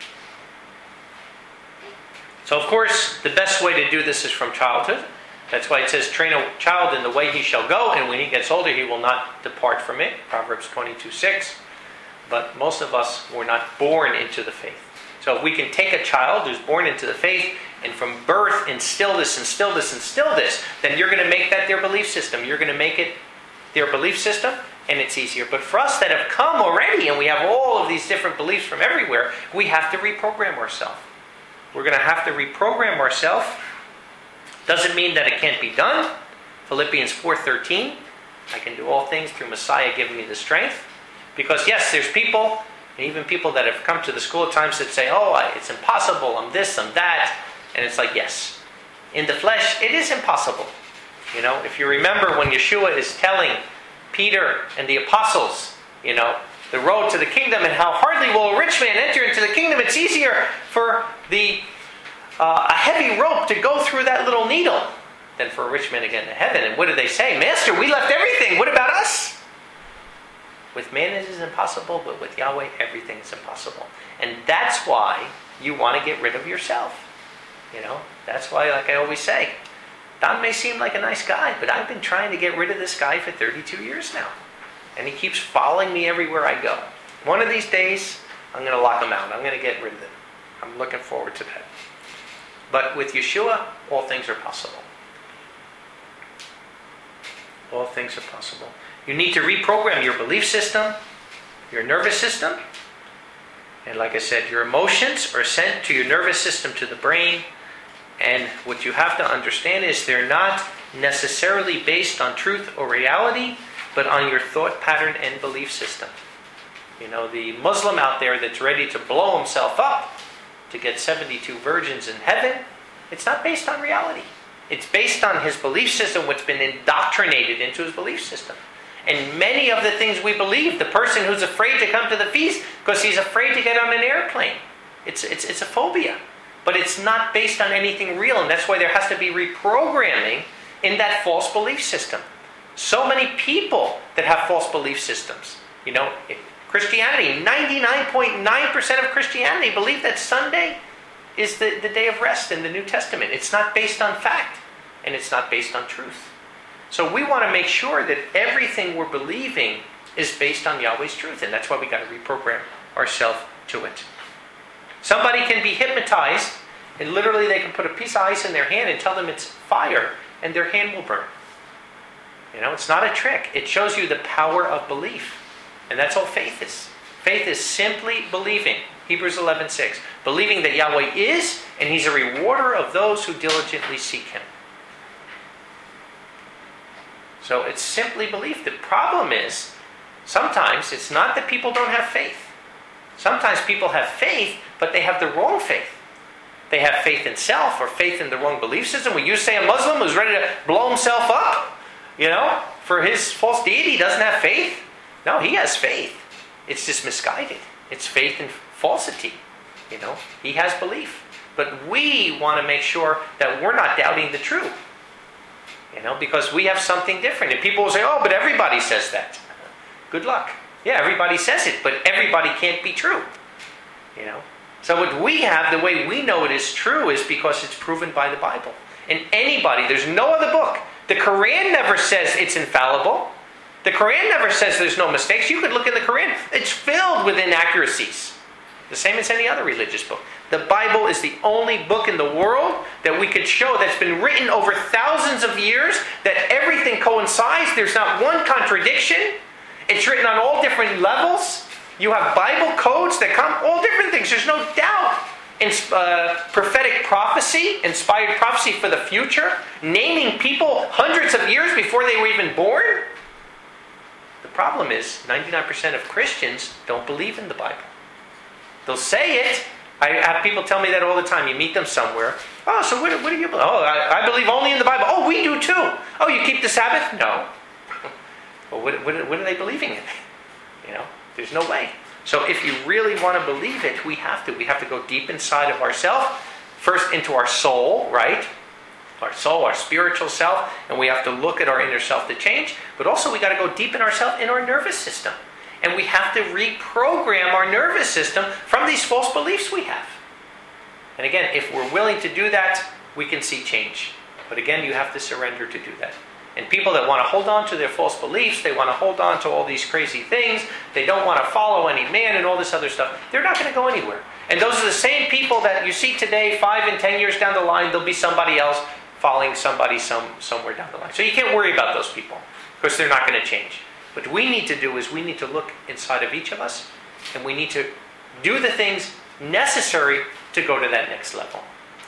S1: So of course, the best way to do this is from childhood. That's why it says, train a child in the way he shall go, and when he gets older, he will not depart from it. Proverbs twenty-two six. But most of us were not born into the faith. So if we can take a child who's born into the faith and from birth instill this, instill this, instill this, then you're going to make that their belief system. You're going to make it their belief system, and it's easier. But for us that have come already and we have all of these different beliefs from everywhere, we have to reprogram ourselves. We're going to have to reprogram ourselves. Doesn't mean that it can't be done. Philippians four thirteen, I can do all things through Messiah giving me the strength. Because yes, there's people, and even people that have come to the school at times that say, oh, it's impossible, I'm this, I'm that. And it's like, yes, in the flesh, it is impossible. You know, if you remember when Yeshua is telling Peter and the apostles, you know, the road to the kingdom and how hardly will a rich man enter into the kingdom. It's easier for the uh, a heavy rope to go through that little needle than for a rich man to get into heaven. And what did they say? Master, we left everything. What about us? With man it is impossible, but with Yahweh everything is impossible. And that's why you want to get rid of yourself. You know, that's why, like I always say, Don may seem like a nice guy, but I've been trying to get rid of this guy for thirty-two years now. And he keeps following me everywhere I go. One of these days, I'm going to lock him out. I'm going to get rid of him. I'm looking forward to that. But with Yeshua, all things are possible. All things are possible. You need to reprogram your belief system, your nervous system. And like I said, your emotions are sent to your nervous system, to the brain. And what you have to understand is they're not necessarily based on truth or reality, but on your thought pattern and belief system. You know, the Muslim out there that's ready to blow himself up to get seventy-two virgins in heaven, it's not based on reality. It's based on his belief system, what's been indoctrinated into his belief system. And many of the things we believe, the person who's afraid to come to the feast because he's afraid to get on an airplane, it's, it's, it's a phobia. But it's not based on anything real, and that's why there has to be reprogramming in that false belief system. So many people that have false belief systems. You know, Christianity, ninety-nine point nine percent of Christianity believe that Sunday is the, the day of rest in the New Testament. It's not based on fact, and it's not based on truth. So we want to make sure that everything we're believing is based on Yahweh's truth, and that's why we got to reprogram ourselves to it. Somebody can be hypnotized, and literally they can put a piece of ice in their hand and tell them it's fire, and their hand will burn. You know, it's not a trick. It shows you the power of belief. And that's all faith is. Faith is simply believing. Hebrews eleven six. Believing that Yahweh is, and He's a rewarder of those who diligently seek Him. So it's simply belief. The problem is, sometimes it's not that people don't have faith. Sometimes people have faith, but they have the wrong faith. They have faith in self or faith in the wrong belief system. When you say a Muslim who's ready to blow himself up, you know, for his false deity, doesn't have faith. No, he has faith. It's just misguided. It's faith in falsity. You know, he has belief. But we want to make sure that we're not doubting the truth. You know, because we have something different. And people will say, oh, but everybody says that. Good luck. Yeah, everybody says it, but everybody can't be true. You know? So what we have, the way we know it is true, is because it's proven by the Bible. And anybody, there's no other book. The Quran never says it's infallible. The Quran never says there's no mistakes. You could look in the Quran. It's filled with inaccuracies. The same as any other religious book. The Bible is the only book in the world that we could show that's been written over thousands of years, that everything coincides. There's not one contradiction. It's written on all different levels. You have Bible codes that come, all different things. There's no doubt. In, uh, prophetic prophecy, inspired prophecy for the future, naming people hundreds of years before they were even born. The problem is ninety-nine percent of Christians don't believe in the Bible. They'll say it. I have people tell me that all the time. You meet them somewhere. Oh, so what, what do you believe? Oh, I, I believe only in the Bible. Oh, we do too. Oh, you keep the Sabbath? No. Well, what, what, what are they believing in? You know, there's no way. So if you really want to believe it, we have to. We have to go deep inside of ourselves. First into our soul, right? Our soul, our spiritual self. And we have to look at our inner self to change. But also we got to go deep in ourselves, in our nervous system. And we have to reprogram our nervous system from these false beliefs we have. And again, if we're willing to do that, we can see change. But again, you have to surrender to do that. And people that want to hold on to their false beliefs, they want to hold on to all these crazy things, they don't want to follow any man and all this other stuff, they're not going to go anywhere. And those are the same people that you see today, five and ten years down the line, there'll be somebody else following somebody some, somewhere down the line. So you can't worry about those people, because they're not going to change. What we need to do is we need to look inside of each of us, and we need to do the things necessary to go to that next level.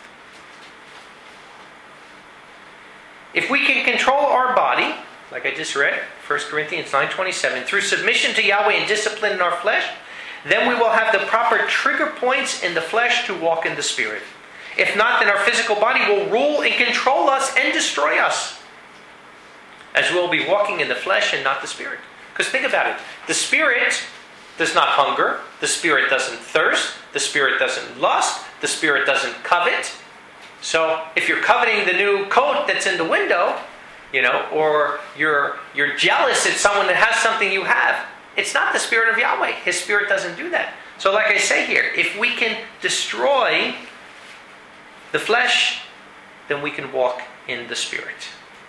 S1: If we can control our body, like I just read, First Corinthians nine twenty-seven, through submission to Yahweh and discipline in our flesh, then we will have the proper trigger points in the flesh to walk in the Spirit. If not, then our physical body will rule and control us and destroy us, as we'll be walking in the flesh and not the Spirit. Because think about it. The Spirit does not hunger. The Spirit doesn't thirst. The Spirit doesn't lust. The Spirit doesn't covet. So if you're coveting the new coat that's in the window, you know, or you're you're jealous at someone that has something you have, it's not the Spirit of Yahweh. His Spirit doesn't do that. So like I say here, if we can destroy the flesh, then we can walk in the Spirit.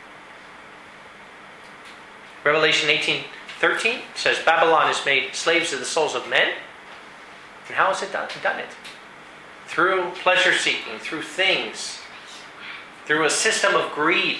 S1: Revelation eighteen thirteen says, Babylon is made slaves of the souls of men. And how has it done, done it? Through pleasure seeking, through things, through a system of greed.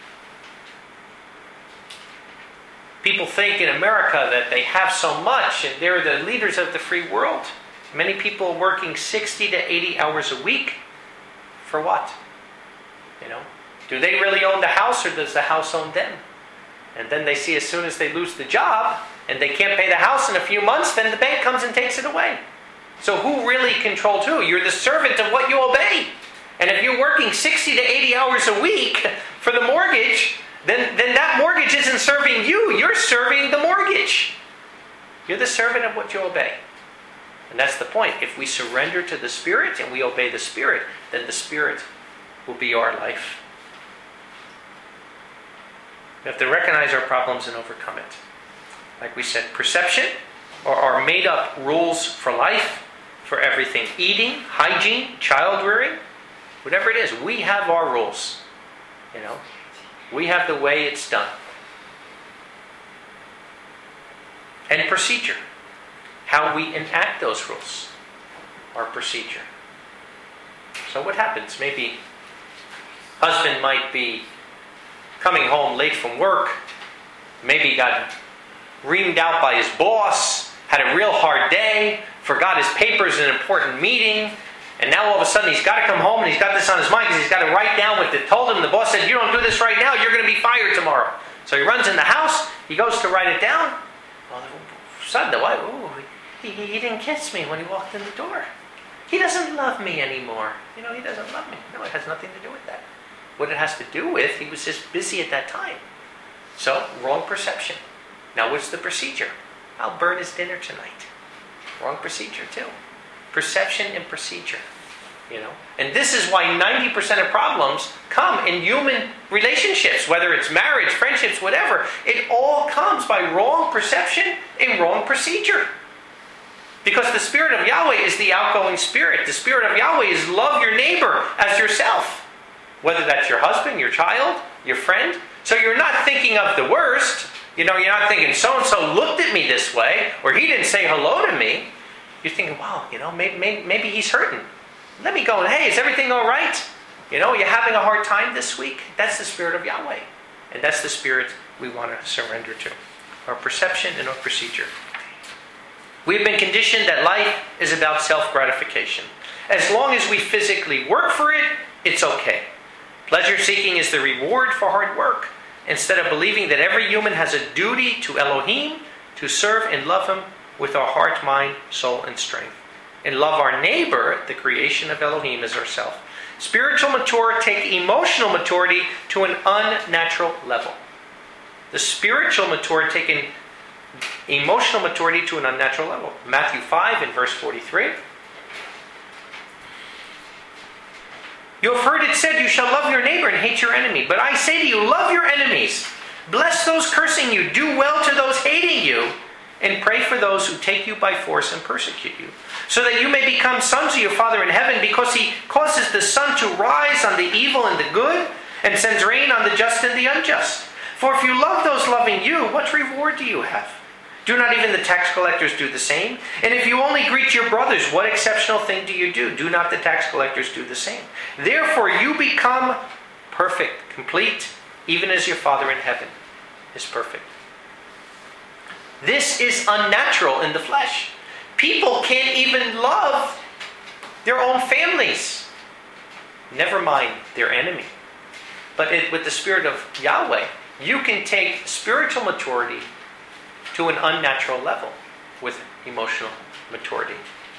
S1: People think in America that they have so much and they're the leaders of the free world. Many people working sixty to eighty hours a week. For what? You know, do they really own the house, or does the house own them? And then they see as soon as they lose the job and they can't pay the house in a few months, then the bank comes and takes it away. So who really controls who? You're the servant of what you obey. And if you're working sixty to eighty hours a week for the mortgage, then, then that mortgage isn't serving you. You're serving the mortgage. You're the servant of what you obey. And that's the point. If we surrender to the Spirit and we obey the Spirit, then the Spirit will be our life. We have to recognize our problems and overcome it. Like we said, perception or our made-up rules for life, for everything. Eating, hygiene, child rearing, whatever it is, we have our rules. You know, we have the way it's done. And procedure. How we enact those rules. Our procedure. So what happens? Maybe husband might be coming home late from work. Maybe got reamed out by his boss. Had a real hard day. Forgot his papers in an important meeting. And now all of a sudden he's got to come home and he's got this on his mind because he's got to write down what they told him. The boss said, you don't do this right now, you're going to be fired tomorrow. So he runs in the house. He goes to write it down. Well, suddenly, the wife, ooh, he, he didn't kiss me when he walked in the door. He doesn't love me anymore. You know, he doesn't love me. No, it has nothing to do with that. What it has to do with, he was just busy at that time. So, wrong perception. Now, what's the procedure? I'll burn his dinner tonight. Wrong procedure, too. Perception and procedure. You know? And this is why ninety percent of problems come in human relationships, whether it's marriage, friendships, whatever. It all comes by wrong perception and wrong procedure. Because the Spirit of Yahweh is the outgoing Spirit. The Spirit of Yahweh is love your neighbor as yourself. Whether that's your husband, your child, your friend. So you're not thinking of the worst. You know, you're not thinking, so-and-so looked at me this way, or he didn't say hello to me. You're thinking, wow, you know, maybe, maybe, maybe he's hurting. Let me go, hey, is everything all right? You know, you're having a hard time this week? That's the Spirit of Yahweh. And that's the Spirit we want to surrender to. our perception, and our procedure. We've been conditioned that life is about self-gratification. As long as we physically work for it, it's okay. Pleasure-seeking is the reward for hard work, instead of believing that every human has a duty to Elohim to serve and love Him with our heart, mind, soul, and strength. And love our neighbor, the creation of Elohim, as ourself. Spiritual mature take emotional maturity to an unnatural level. The spiritual mature take an emotional maturity to an unnatural level. Matthew five and verse forty-three. You have heard it said, you shall love your neighbor and hate your enemy. But I say to you, love your enemies. Bless those cursing you. Do well to those hating you. And pray for those who take you by force and persecute you. So that you may become sons of your Father in heaven, because He causes the sun to rise on the evil and the good, and sends rain on the just and the unjust. For if you love those loving you, what reward do you have? Do not even the tax collectors do the same? And if you only greet your brothers, what exceptional thing do you do? Do not the tax collectors do the same? Therefore you become perfect, complete, even as your Father in heaven is perfect. This is unnatural in the flesh. People can't even love their own families. Never mind their enemy. But it, with the Spirit of Yahweh, you can take spiritual maturity to an unnatural level with emotional maturity.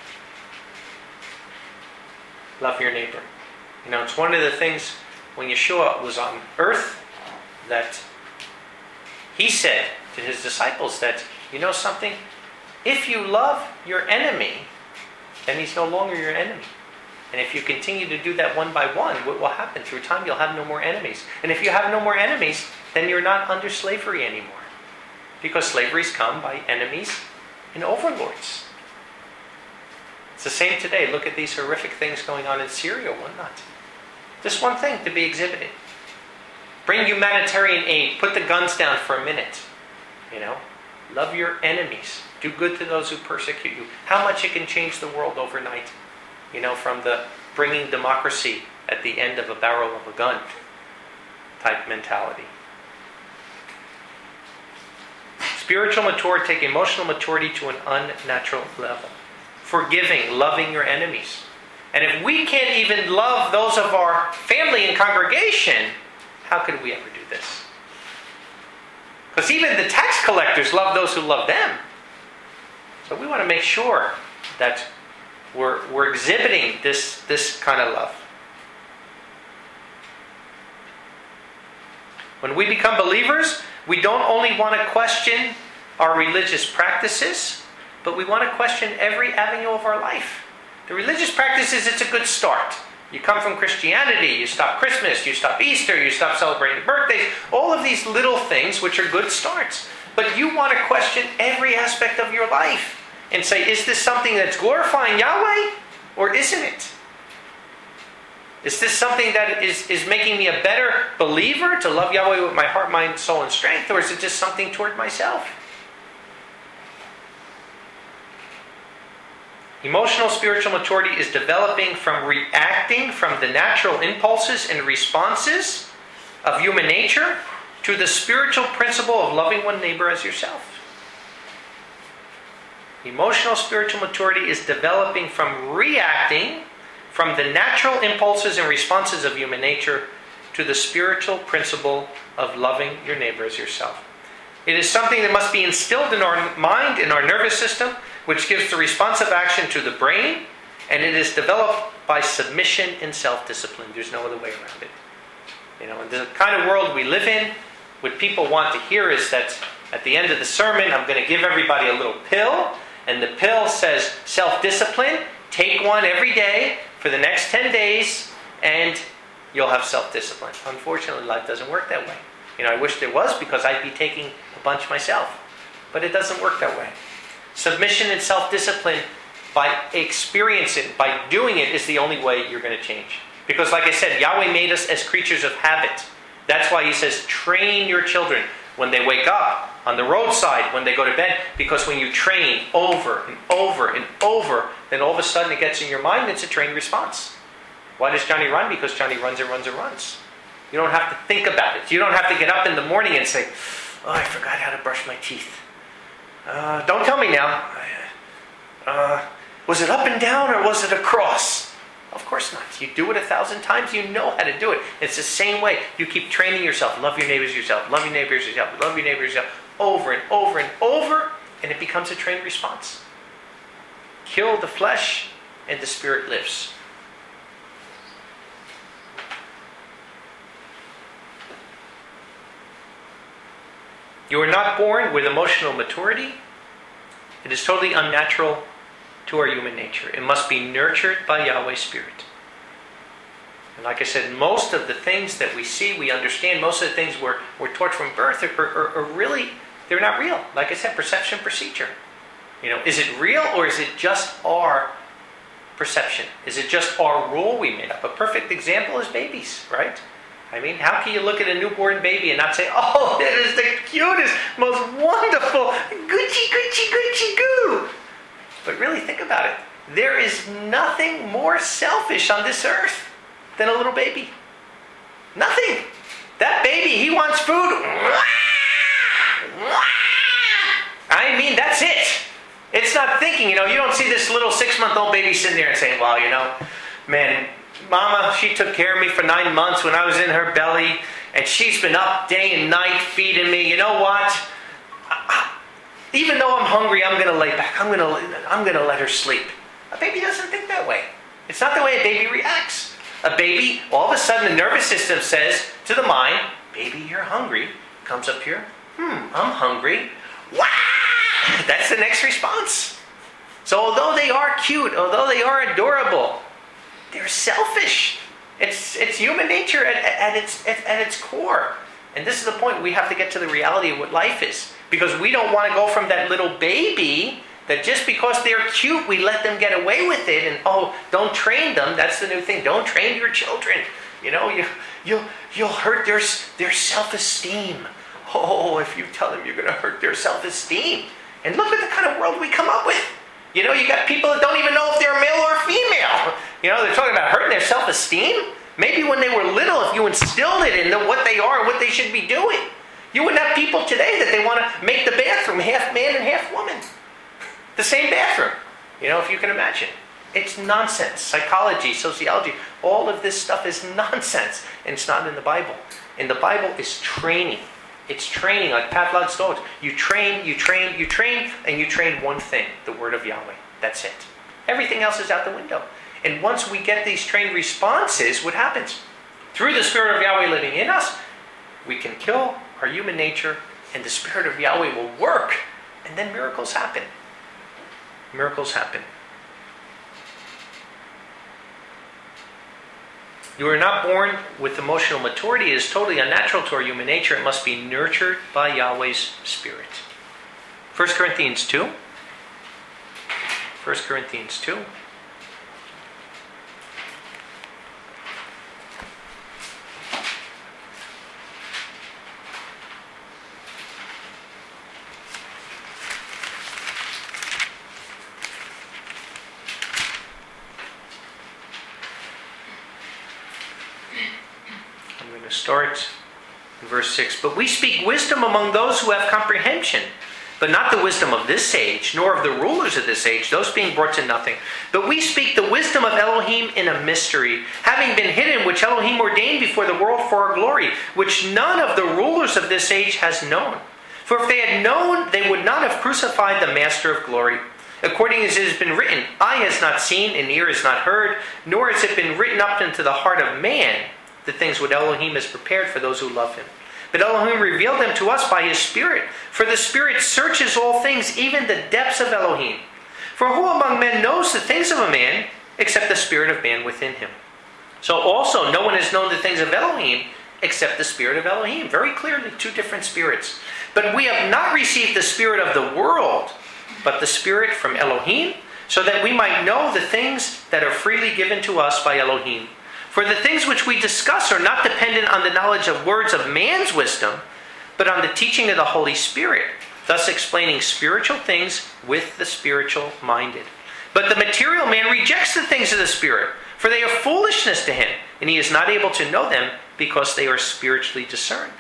S1: Love your neighbor. You know, it's one of the things when Yeshua was on earth that He said to His disciples that, you know something? If you love your enemy, then he's no longer your enemy. And if you continue to do that one by one, what will happen? Through time, you'll have no more enemies. And if you have no more enemies, then you're not under slavery anymore. Because slaveries come by enemies and overlords. It's the same today. Look at these horrific things going on in Syria, whatnot. Just one thing to be exhibited. Bring humanitarian aid. Put the guns down for a minute. You know, love your enemies. Do good to those who persecute you. How much it can change the world overnight. You know, from the bringing democracy at the end of a barrel of a gun type mentality. Spiritual maturity take emotional maturity to an unnatural level. Forgiving, loving your enemies. And if we can't even love those of our family and congregation, how could we ever do this? Because even the tax collectors love those who love them. So we want to make sure that we're, we're exhibiting this, this kind of love. When we become believers, we don't only want to question our religious practices, but we want to question every avenue of our life. The religious practices, it's a good start. You come from Christianity, you stop Christmas, you stop Easter, you stop celebrating birthdays, all of these little things which are good starts. But you want to question every aspect of your life and say, is this something that's glorifying Yahweh or isn't it? Is this something that is, is making me a better believer to love Yahweh with my heart, mind, soul, and strength, or is it just something toward myself? Emotional spiritual maturity is developing from reacting from the natural impulses and responses of human nature to the spiritual principle of loving one neighbor as yourself. Emotional spiritual maturity is developing from reacting from the natural impulses and responses of human nature to the spiritual principle of loving your neighbor as yourself. It is something that must be instilled in our mind, in our nervous system, which gives the responsive action to the brain, and it is developed by submission and self-discipline. There's no other way around it. You know, and the kind of world we live in, what people want to hear is that at the end of the sermon, I'm going to give everybody a little pill, and the pill says self-discipline. Take one every day for the next ten days, and you'll have self-discipline. Unfortunately, life doesn't work that way. You know, I wish there was, because I'd be taking a bunch myself. But it doesn't work that way. Submission and self-discipline, by experiencing, by doing it, is the only way you're going to change. Because like I said, Yahweh made us as creatures of habit. That's why He says, train your children when they wake up, on the roadside, when they go to bed. Because when you train over and over and over, then all of a sudden it gets in your mind, it's a trained response. Why does Johnny run? Because Johnny runs and runs and runs. You don't have to think about it. You don't have to get up in the morning and say, Oh, I forgot how to brush my teeth. Uh, don't tell me now. Uh, was it up and down or was it across? Of course not. You do it a thousand times, you know how to do it. It's the same way. You keep training yourself. Love your neighbors yourself. Love your neighbors yourself. Love your neighbors yourself. Over and over and over. And it becomes a trained response. Kill the flesh and the spirit lives. You are not born with emotional maturity. It is totally unnatural to our human nature. It must be nurtured by Yahweh's Spirit. And like I said, most of the things that we see, we understand, most of the things we're, we're taught from birth are, are, are really, they're not real. Like I said, perception, procedure. You know, is it real or is it just our perception? Is it just our rule we made up? A perfect example is babies, right? I mean, how can you look at a newborn baby and not say, oh, it is the cutest, most wonderful, Gucci, Gucci, Gucci, goo. But really think about it. There is nothing more selfish on this earth than a little baby. Nothing. That baby, he wants food. I mean, that's it. It's not thinking, you know, you don't see this little six-month-old baby sitting there and saying, well, you know, man, Mama, she took care of me for nine months when I was in her belly, and she's been up day and night feeding me. You know what? I, I, even though I'm hungry, I'm going to lay back. I'm going to I'm going to let her sleep. A baby doesn't think that way. It's not the way a baby reacts. A baby, all of a sudden, the nervous system says to the mind, baby, you're hungry. Comes up here. Hmm, I'm hungry. Wow! That's the next response. So although they are cute, although they are adorable, they're selfish. It's it's human nature at, at its at, at its core. And this is the point. We have to get to the reality of what life is. Because we don't want to go from that little baby that just because they're cute, we let them get away with it. And oh, don't train them. That's the new thing. Don't train your children. You know, you, you'll, you'll hurt their, their self-esteem. Oh, if you tell them you're going to hurt their self-esteem. And look at the kind of world we come up with. You know, you got people that don't even know if they're male or female. You know, they're talking about hurting their self-esteem. Maybe when they were little, if you instilled it into what they are and what they should be doing, you wouldn't have people today that they want to make the bathroom half man and half woman. The same bathroom. You know, if you can imagine. It's nonsense. Psychology, sociology, all of this stuff is nonsense. And it's not in the Bible. In the Bible is training. It's training, like Pavlov's dogs. You train, you train, you train, and you train one thing, the word of Yahweh. That's it. Everything else is out the window. And once we get these trained responses, what happens? Through the Spirit of Yahweh living in us, we can kill our human nature, and the Spirit of Yahweh will work, and then miracles happen. Miracles happen. You are not born with emotional maturity. It is totally unnatural to our human nature. It must be nurtured by Yahweh's Spirit. First Corinthians two. First Corinthians two. Starts in verse six. But we speak wisdom among those who have comprehension, but not the wisdom of this age, nor of the rulers of this age, those being brought to nothing. But we speak the wisdom of Elohim in a mystery, having been hidden, which Elohim ordained before the world for our glory, which none of the rulers of this age has known. For if they had known, they would not have crucified the Master of glory. According as it has been written, eye has not seen, and ear has not heard, nor has it been written up into the heart of man, the things which Elohim has prepared for those who love him. But Elohim revealed them to us by his Spirit. For the Spirit searches all things, even the depths of Elohim. For who among men knows the things of a man, except the spirit of man within him? So also no one has known the things of Elohim, except the Spirit of Elohim. Very clearly, two different spirits. But we have not received the spirit of the world, but the Spirit from Elohim, so that we might know the things that are freely given to us by Elohim. For the things which we discuss are not dependent on the knowledge of words of man's wisdom, but on the teaching of the Holy Spirit, thus explaining spiritual things with the spiritual minded. But the material man rejects the things of the Spirit, for they are foolishness to him, and he is not able to know them because they are spiritually discerned.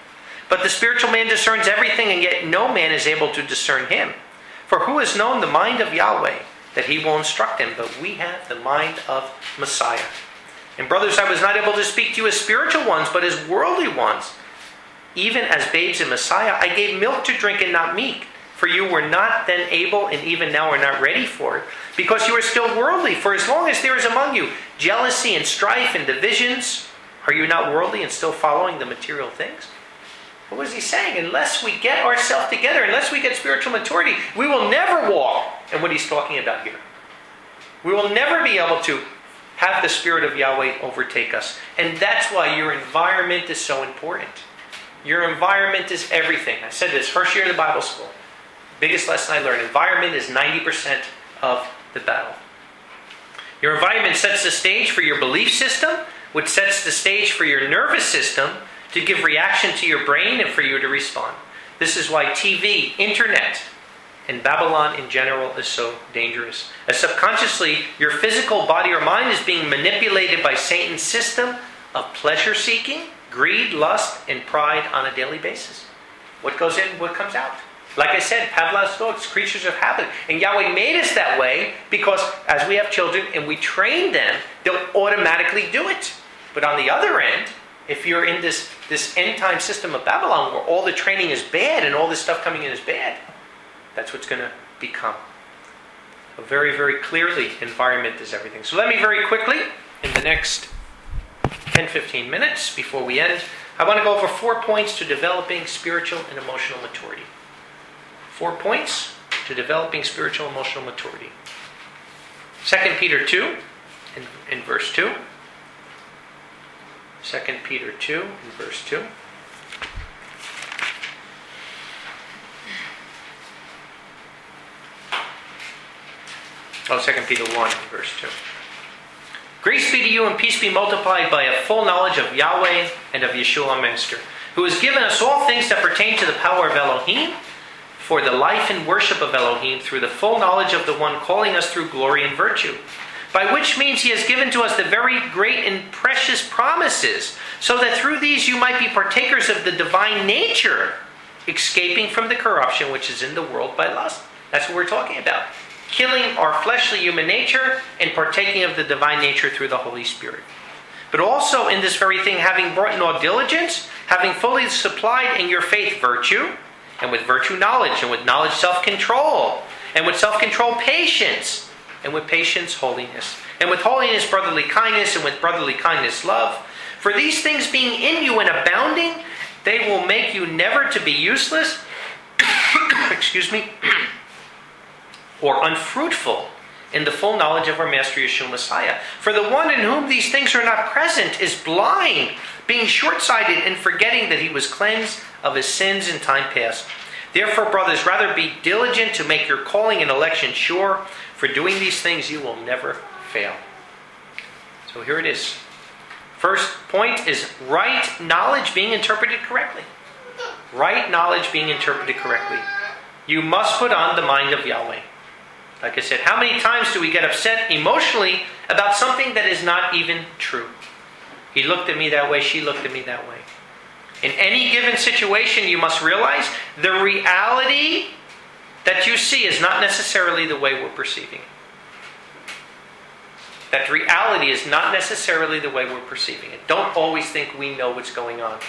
S1: But the spiritual man discerns everything, and yet no man is able to discern him. For who has known the mind of Yahweh, that he will instruct him? But we have the mind of Messiah. And brothers, I was not able to speak to you as spiritual ones, but as worldly ones. Even as babes in Messiah, I gave milk to drink and not meat. For you were not then able, and even now are not ready for it, because you are still worldly. For as long as there is among you jealousy and strife and divisions, are you not worldly and still following the material things? What was he saying? Unless we get ourselves together, unless we get spiritual maturity, we will never walk in what he's talking about here. We will never be able to have the Spirit of Yahweh overtake us. And that's why your environment is so important. Your environment is everything. I said this first year of the Bible school. Biggest lesson I learned, environment is ninety percent of the battle. Your environment sets the stage for your belief system, which sets the stage for your nervous system to give reaction to your brain and for you to respond. This is why T V, internet, and Babylon in general is so dangerous. As subconsciously, your physical body or mind is being manipulated by Satan's system of pleasure seeking, greed, lust, and pride on a daily basis. What goes in, what comes out. Like I said, Pavlov's dogs, creatures of habit. And Yahweh made us that way because as we have children and we train them, they'll automatically do it. But on the other end, if you're in this, this end-time system of Babylon where all the training is bad and all this stuff coming in is bad, that's what's going to become. So very, very clearly, environment is everything. So let me very quickly, in the next ten to fifteen minutes before we end, I want to go over four points to developing spiritual and emotional maturity. Four points to developing spiritual and emotional maturity. Second Peter two, in, in verse two. Second Peter two, in verse two. Oh, Second Peter one, in verse two. Grace be to you and peace be multiplied by a full knowledge of Yahweh and of Yeshua our Master, who has given us all things that pertain to the power of Elohim, for the life and worship of Elohim through the full knowledge of the one calling us through glory and virtue, by which means he has given to us the very great and precious promises, so that through these you might be partakers of the divine nature, escaping from the corruption which is in the world by lust. That's what we're talking about. Killing our fleshly human nature and partaking of the divine nature through the Holy Spirit. But also in this very thing, having brought in all diligence, having fully supplied in your faith virtue, and with virtue knowledge, and with knowledge self-control, and with self-control patience, and with patience holiness, and with holiness brotherly kindness, and with brotherly kindness love. For these things being in you and abounding, they will make you never to be useless, excuse me, or unfruitful in the full knowledge of our Master Yeshua Messiah. For the one in whom these things are not present is blind, being short-sighted and forgetting that he was cleansed of his sins in time past. Therefore, brothers, rather be diligent to make your calling and election sure. For doing these things you will never fail. So here it is. First point is right knowledge being interpreted correctly. Right knowledge being interpreted correctly. You must put on the mind of Yahweh. Like I said, how many times do we get upset emotionally about something that is not even true? He looked at me that way, she looked at me that way. In any given situation, you must realize the reality that you see is not necessarily the way we're perceiving it. That reality is not necessarily the way we're perceiving it. Don't always think we know what's going on.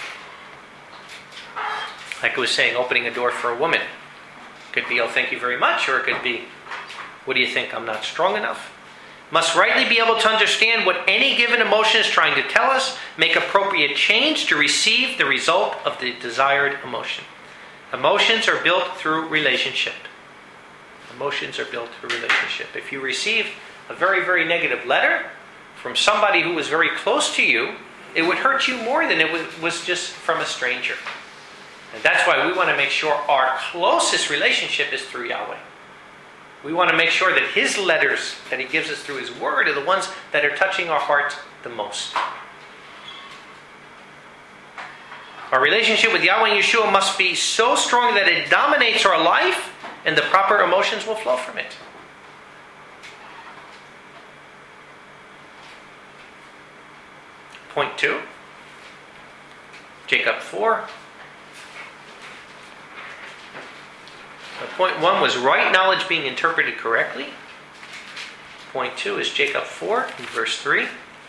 S1: Like I was saying, opening a door for a woman. Could be, oh, thank you very much, or it could be, what do you think, I'm not strong enough? Must rightly be able to understand what any given emotion is trying to tell us, make appropriate change to receive the result of the desired emotion. Emotions are built through relationship. Emotions are built through relationship. If you receive a very, very negative letter from somebody who was very close to you, it would hurt you more than it was just from a stranger. And that's why we want to make sure our closest relationship is through Yahweh. We want to make sure that His letters that He gives us through His Word are the ones that are touching our heart the most. Our relationship with Yahweh and Yeshua must be so strong that it dominates our life and the proper emotions will flow from it. Point two. Jacob four. So point one was right knowledge being interpreted correctly. Point two is Jacob four in verse three.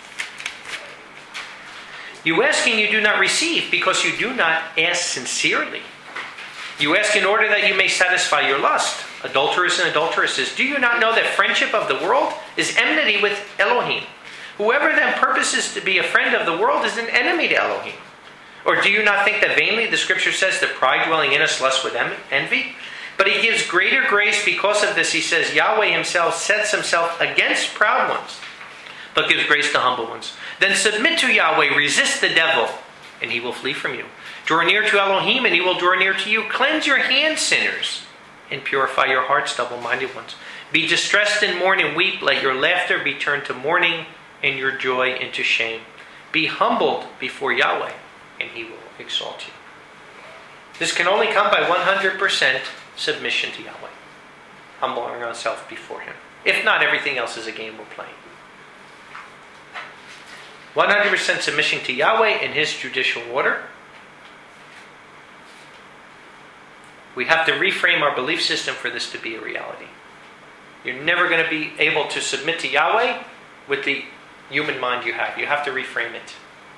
S1: You ask and you do not receive because you do not ask sincerely. You ask in order that you may satisfy your lust. Adulterers and adulteresses, do you not know that friendship of the world is enmity with Elohim? Whoever then purposes to be a friend of the world is an enemy to Elohim. Or do you not think that vainly the scripture says that pride dwelling in us lusts with envy? But he gives greater grace because of this. He says, Yahweh himself sets himself against proud ones, but gives grace to humble ones. Then submit to Yahweh, resist the devil, and he will flee from you. Draw near to Elohim, and he will draw near to you. Cleanse your hands, sinners, and purify your hearts, double-minded ones. Be distressed and mourn and weep. Let your laughter be turned to mourning and your joy into shame. Be humbled before Yahweh, and he will exalt you. This can only come by one hundred percent submission to Yahweh. Humbling ourselves before him. If not, everything else is a game we're playing. one hundred percent submission to Yahweh in his judicial order. We have to reframe our belief system for this to be a reality. You're never going to be able to submit to Yahweh with the human mind you have. You have to reframe it.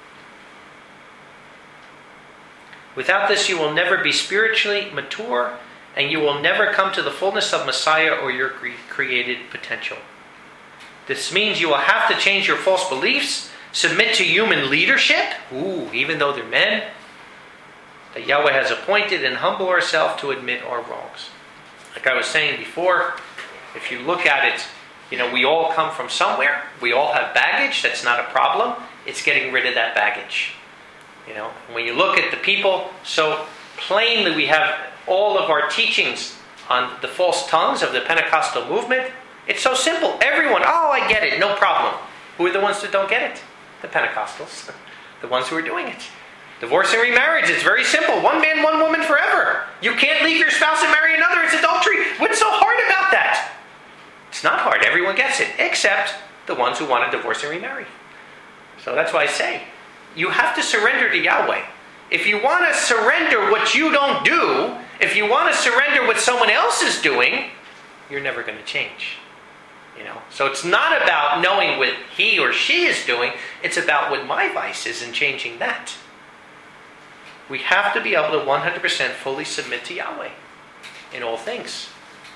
S1: Without this, you will never be spiritually mature, and you will never come to the fullness of Messiah or your created potential. This means you will have to change your false beliefs, submit to human leadership, ooh, even though they're men, that Yahweh has appointed, and humble ourselves to admit our wrongs. Like I was saying before, if you look at it, you know, we all come from somewhere. We all have baggage. That's not a problem. It's getting rid of that baggage. You know, when you look at the people, so plainly we have all of our teachings on the false tongues of the Pentecostal movement. It's so simple. Everyone, oh, I get it, no problem. Who are the ones that don't get it? The Pentecostals. The ones who are doing it. Divorce and remarriage, it's very simple. One man, one woman forever. You can't leave your spouse and marry another. It's adultery. What's so hard about that? It's not hard. Everyone gets it, except the ones who want to divorce and remarry. So that's why I say, you have to surrender to Yahweh. If you want to surrender what you don't do, if you want to surrender what someone else is doing, you're never going to change. You know, so it's not about knowing what he or she is doing. It's about what my vice is and changing that. We have to be able to one hundred percent fully submit to Yahweh in all things.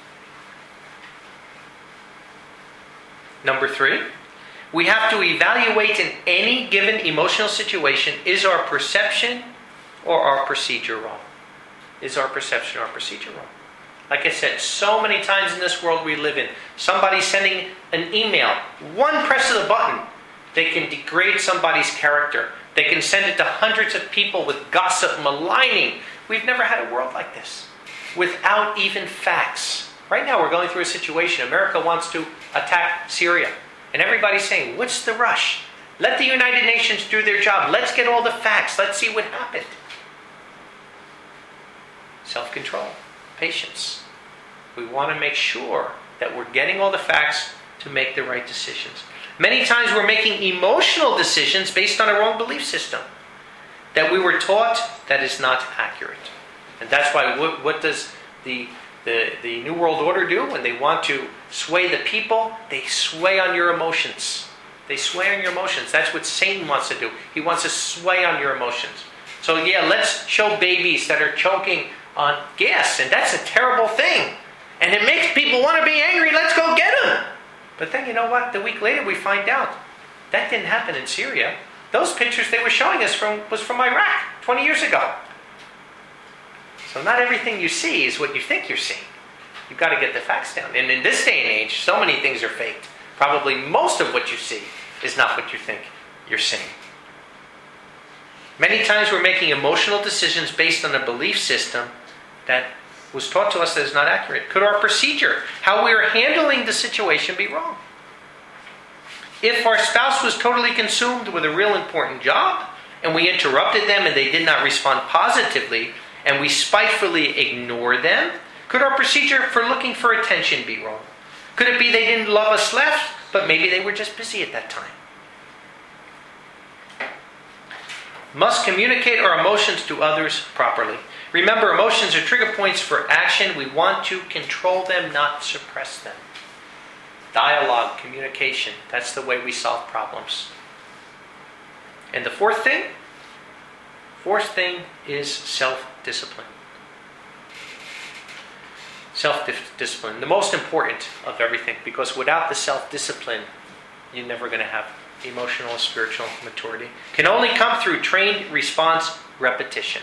S1: Number three, we have to evaluate in any given emotional situation, is our perception or our procedure wrong? Is our perception or our procedure wrong? Like I said, so many times in this world we live in, somebody sending an email, one press of the button, they can degrade somebody's character. They can send it to hundreds of people with gossip, maligning. We've never had a world like this. Without even facts. Right now we're going through a situation. America wants to attack Syria. And everybody's saying, what's the rush? Let the United Nations do their job. Let's get all the facts. Let's see what happened. Self-control. Patience. We want to make sure that we're getting all the facts to make the right decisions. Many times we're making emotional decisions based on our own belief system that we were taught that is not accurate. And that's why what, what does the, the, the New World Order do when they want to sway the people? They sway on your emotions. They sway on your emotions. That's what Satan wants to do. He wants to sway on your emotions. So yeah, let's show babies that are choking on gas, and that's a terrible thing. And it makes people want to be angry. Let's go get them. But then you know what? The week later we find out that didn't happen in Syria. Those pictures they were showing us from was from Iraq twenty years ago. So not everything you see is what you think you're seeing. You've got to get the facts down. And in this day and age, so many things are faked. Probably most of what you see is not what you think you're seeing. Many times we're making emotional decisions based on a belief system that was taught to us that is not accurate. Could our procedure, how we are handling the situation, be wrong? If our spouse was totally consumed with a real important job, and we interrupted them and they did not respond positively, and we spitefully ignore them, could our procedure for looking for attention be wrong? Could it be they didn't love us less, but maybe they were just busy at that time? Must communicate our emotions to others properly. Remember, emotions are trigger points for action. We want to control them, not suppress them. Dialogue, communication, that's the way we solve problems. And the fourth thing, fourth thing is self-discipline. Self-discipline, the most important of everything, because without the self-discipline, you're never going to have emotional and spiritual maturity. Can only come through trained response repetition.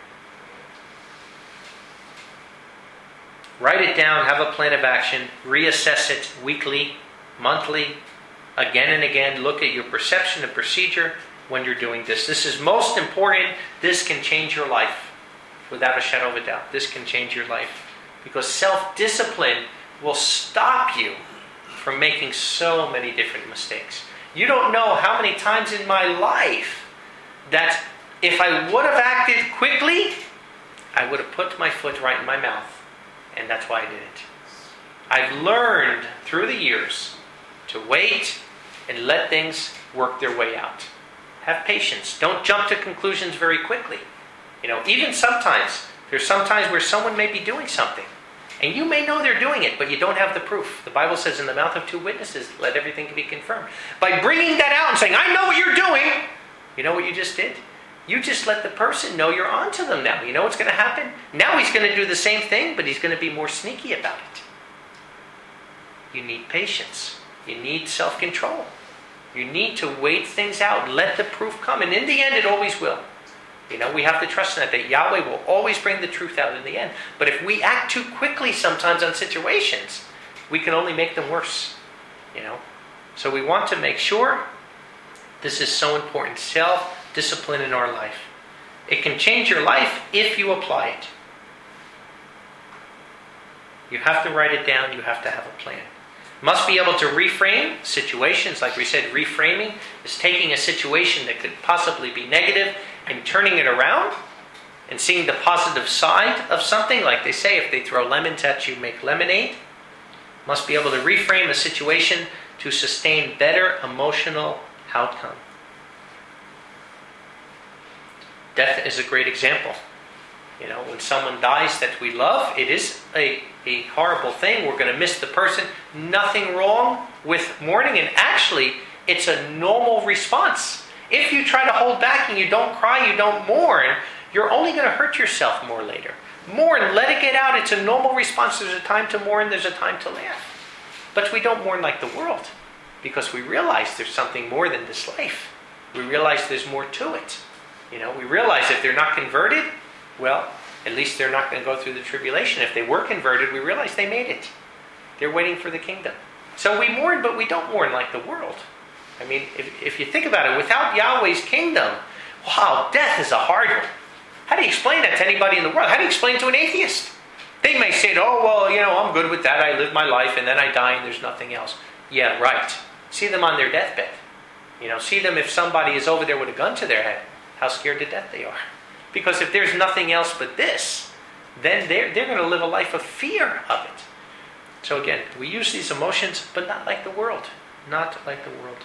S1: Write it down, have a plan of action, reassess it weekly, monthly, again and again. Look at your perception and procedure when you're doing this. This is most important. This can change your life without a shadow of a doubt. This can change your life because self-discipline will stop you from making so many different mistakes. You don't know how many times in my life that if I would have acted quickly, I would have put my foot right in my mouth. And that's why I did it. I've learned through the years to wait and let things work their way out. Have patience. Don't jump to conclusions very quickly. You know, even sometimes, there's sometimes where someone may be doing something. And you may know they're doing it, but you don't have the proof. The Bible says in the mouth of two witnesses, let everything be confirmed. By bringing that out and saying, I know what you're doing. You know what you just did? You just let the person know you're on to them now. You know what's going to happen? Now he's going to do the same thing, but he's going to be more sneaky about it. You need patience. You need self-control. You need to wait things out. Let the proof come. And in the end, it always will. You know, we have to trust in that, that Yahweh will always bring the truth out in the end. But if we act too quickly sometimes on situations, we can only make them worse. You know? So we want to make sure this is so important. Self-discipline in our life. It can change your life if you apply it. You have to write it down. You have to have a plan. Must be able to reframe situations. Like we said, reframing is taking a situation that could possibly be negative and turning it around and seeing the positive side of something. Like they say, if they throw lemons at you, make lemonade. Must be able to reframe a situation to sustain better emotional outcome. Death is a great example. You know, when someone dies that we love, it is a, a horrible thing. We're going to miss the person. Nothing wrong with mourning. And actually, it's a normal response. If you try to hold back and you don't cry, you don't mourn, you're only going to hurt yourself more later. Mourn, let it get out. It's a normal response. There's a time to mourn. There's a time to laugh. But we don't mourn like the world because we realize there's something more than this life. We realize there's more to it. You know, we realize if they're not converted, well, at least they're not going to go through the tribulation. If they were converted, we realize they made it. They're waiting for the kingdom. So we mourn, but we don't mourn like the world. I mean, if, if you think about it, without Yahweh's kingdom, wow, death is a hard one. How do you explain that to anybody in the world? How do you explain it to an atheist? They may say, oh, well, you know, I'm good with that. I live my life and then I die and there's nothing else. Yeah, right. See them on their deathbed. You know, see them if somebody is over there with a gun to their head. How scared to death they are. Because if there's nothing else but this, then they're, they're going to live a life of fear of it. So again, we use these emotions, but not like the world. Not like the world.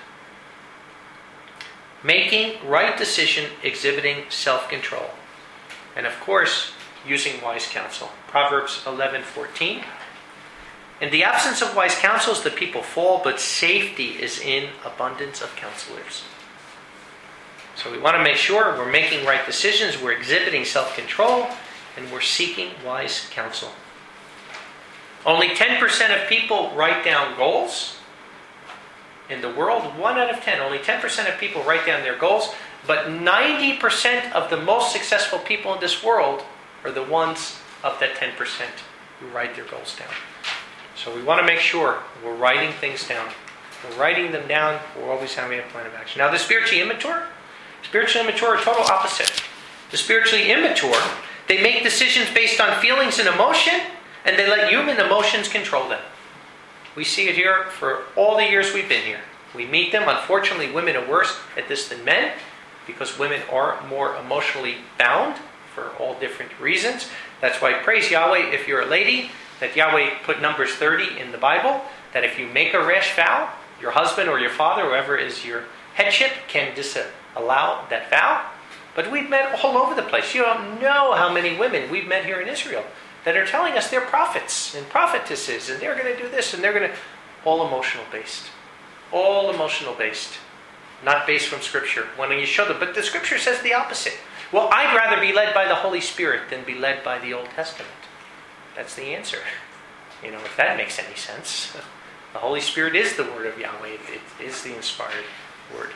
S1: Making right decision, exhibiting self-control. And of course, using wise counsel. Proverbs eleven fourteen. In the absence of wise counsels, the people fall, but safety is in abundance of counselors. So we want to make sure we're making right decisions, we're exhibiting self-control, and we're seeking wise counsel. Only ten percent of people write down goals. In the world, one out of ten, only ten percent of people write down their goals, but ninety percent of the most successful people in this world are the ones of that ten percent who write their goals down. So we want to make sure we're writing things down. We're writing them down, we're always having a plan of action. Now the spiritually immature, Spiritually immature are total opposite. The spiritually immature, they make decisions based on feelings and emotion, and they let human emotions control them. We see it here for all the years we've been here. We meet them. Unfortunately, women are worse at this than men, because women are more emotionally bound for all different reasons. That's why, praise Yahweh, if you're a lady, that Yahweh put Numbers thirty in the Bible, that if you make a rash vow, your husband or your father, whoever is your headship, can disallow that vow. But we've met all over the place. You don't know how many women we've met here in Israel that are telling us they're prophets and prophetesses, and they're going to do this, and they're going to... All emotional based. All emotional based. Not based from Scripture. When you show them, but the Scripture says the opposite. Well, I'd rather be led by the Holy Spirit than be led by the Old Testament. That's the answer. You know, if that makes any sense. The Holy Spirit is the Word of Yahweh. It, it is the inspired Word.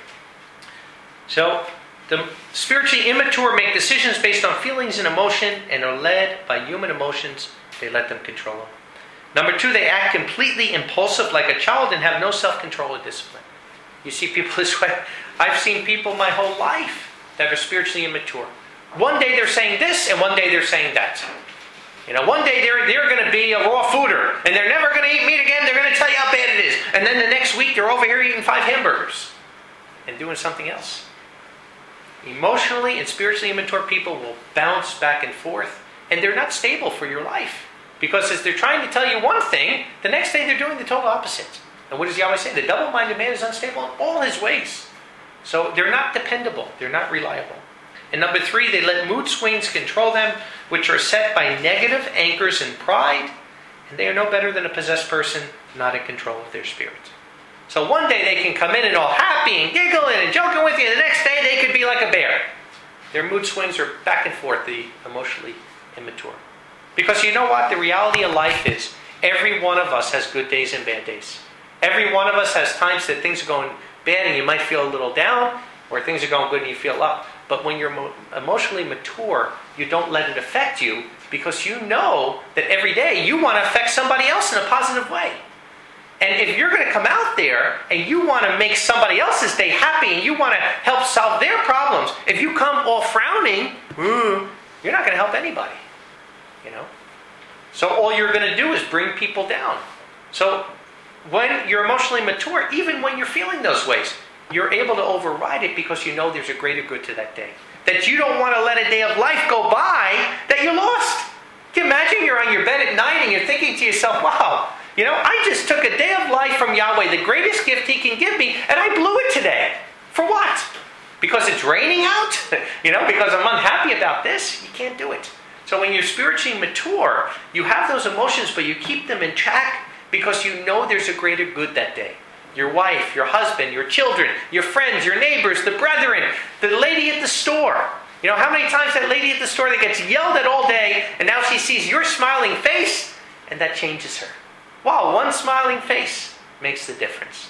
S1: So, the spiritually immature make decisions based on feelings and emotion and are led by human emotions. They let them control them. Number two, they act completely impulsive like a child and have no self-control or discipline. You see people this way. I've seen people my whole life that are spiritually immature. One day they're saying this, and one day they're saying that. You know, one day they're, they're going to be a raw fooder, and they're never going to eat meat again. They're going to tell you how bad it is. And then the next week they're over here eating five hamburgers and doing something else. Emotionally and spiritually immature people will bounce back and forth, and they're not stable for your life. Because as they're trying to tell you one thing, the next day they're doing the total opposite. And what does Yahweh say? The double-minded man is unstable in all his ways. So they're not dependable. They're not reliable. And number three, they let mood swings control them, which are set by negative anchors and pride. And they are no better than a possessed person not in control of their spirit. So one day they can come in and all happy and giggling and joking with you. The next day they could be like a bear. Their mood swings are back and forth, the emotionally immature. Because you know what? The reality of life is every one of us has good days and bad days. Every one of us has times that things are going bad and you might feel a little down, or things are going good and you feel up. But when you're mo- emotionally mature, you don't let it affect you because you know that every day you want to affect somebody else in a positive way. And if you're going to come out there and you want to make somebody else's day happy and you want to help solve their problems, if you come all frowning, you're not going to help anybody. You know? So all you're going to do is bring people down. So when you're emotionally mature, even when you're feeling those ways, you're able to override it because you know there's a greater good to that day. That you don't want to let a day of life go by that you lost. Can you imagine you're on your bed at night and you're thinking to yourself, wow, you know, I just took a day of life from Yahweh, the greatest gift He can give me, and I blew it today. For what? Because it's raining out? You know, because I'm unhappy about this? You can't do it. So when you're spiritually mature, you have those emotions, but you keep them in check because you know there's a greater good that day. Your wife, your husband, your children, your friends, your neighbors, the brethren, the lady at the store. You know, how many times that lady at the store that gets yelled at all day, and now she sees your smiling face, and that changes her. Wow, one smiling face makes the difference.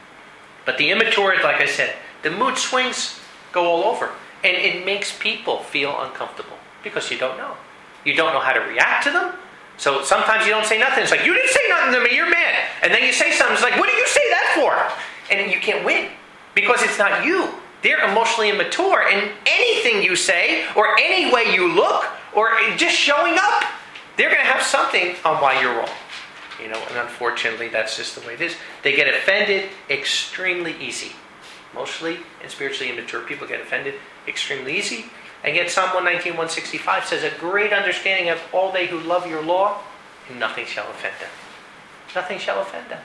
S1: But the immature, like I said, the mood swings go all over. And it makes people feel uncomfortable because you don't know. You don't know how to react to them. So sometimes you don't say nothing. It's like, you didn't say nothing to me, you're mad. And then you say something, it's like, what did you say that for? And you can't win because it's not you. They're emotionally immature, and anything you say or any way you look or just showing up, they're going to have something on why you're wrong. You know, and unfortunately, that's just the way it is. They get offended extremely easy. Emotionally and spiritually immature people get offended extremely easy. And yet Psalm one nineteen, one sixty-five says, a great understanding of all they who love your law, and nothing shall offend them. Nothing shall offend them.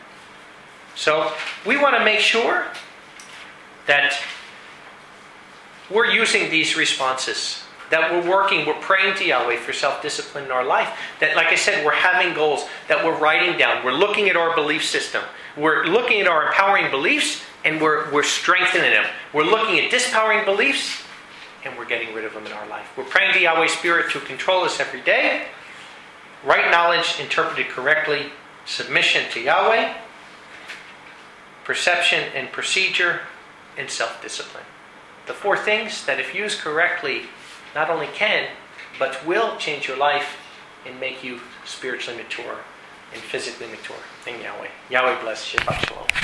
S1: So we want to make sure that we're using these responses, that we're working, we're praying to Yahweh for self-discipline in our life, that, like I said, we're having goals, that we're writing down, we're looking at our belief system, we're looking at our empowering beliefs, and we're, we're strengthening them. We're looking at disempowering beliefs, and we're getting rid of them in our life. We're praying to Yahweh's Spirit to control us every day. Right knowledge interpreted correctly, submission to Yahweh, perception and procedure, and self-discipline. The four things that if used correctly, not only can, but will change your life and make you spiritually mature and physically mature in Yahweh. Yahweh bless. Shabbat Shalom.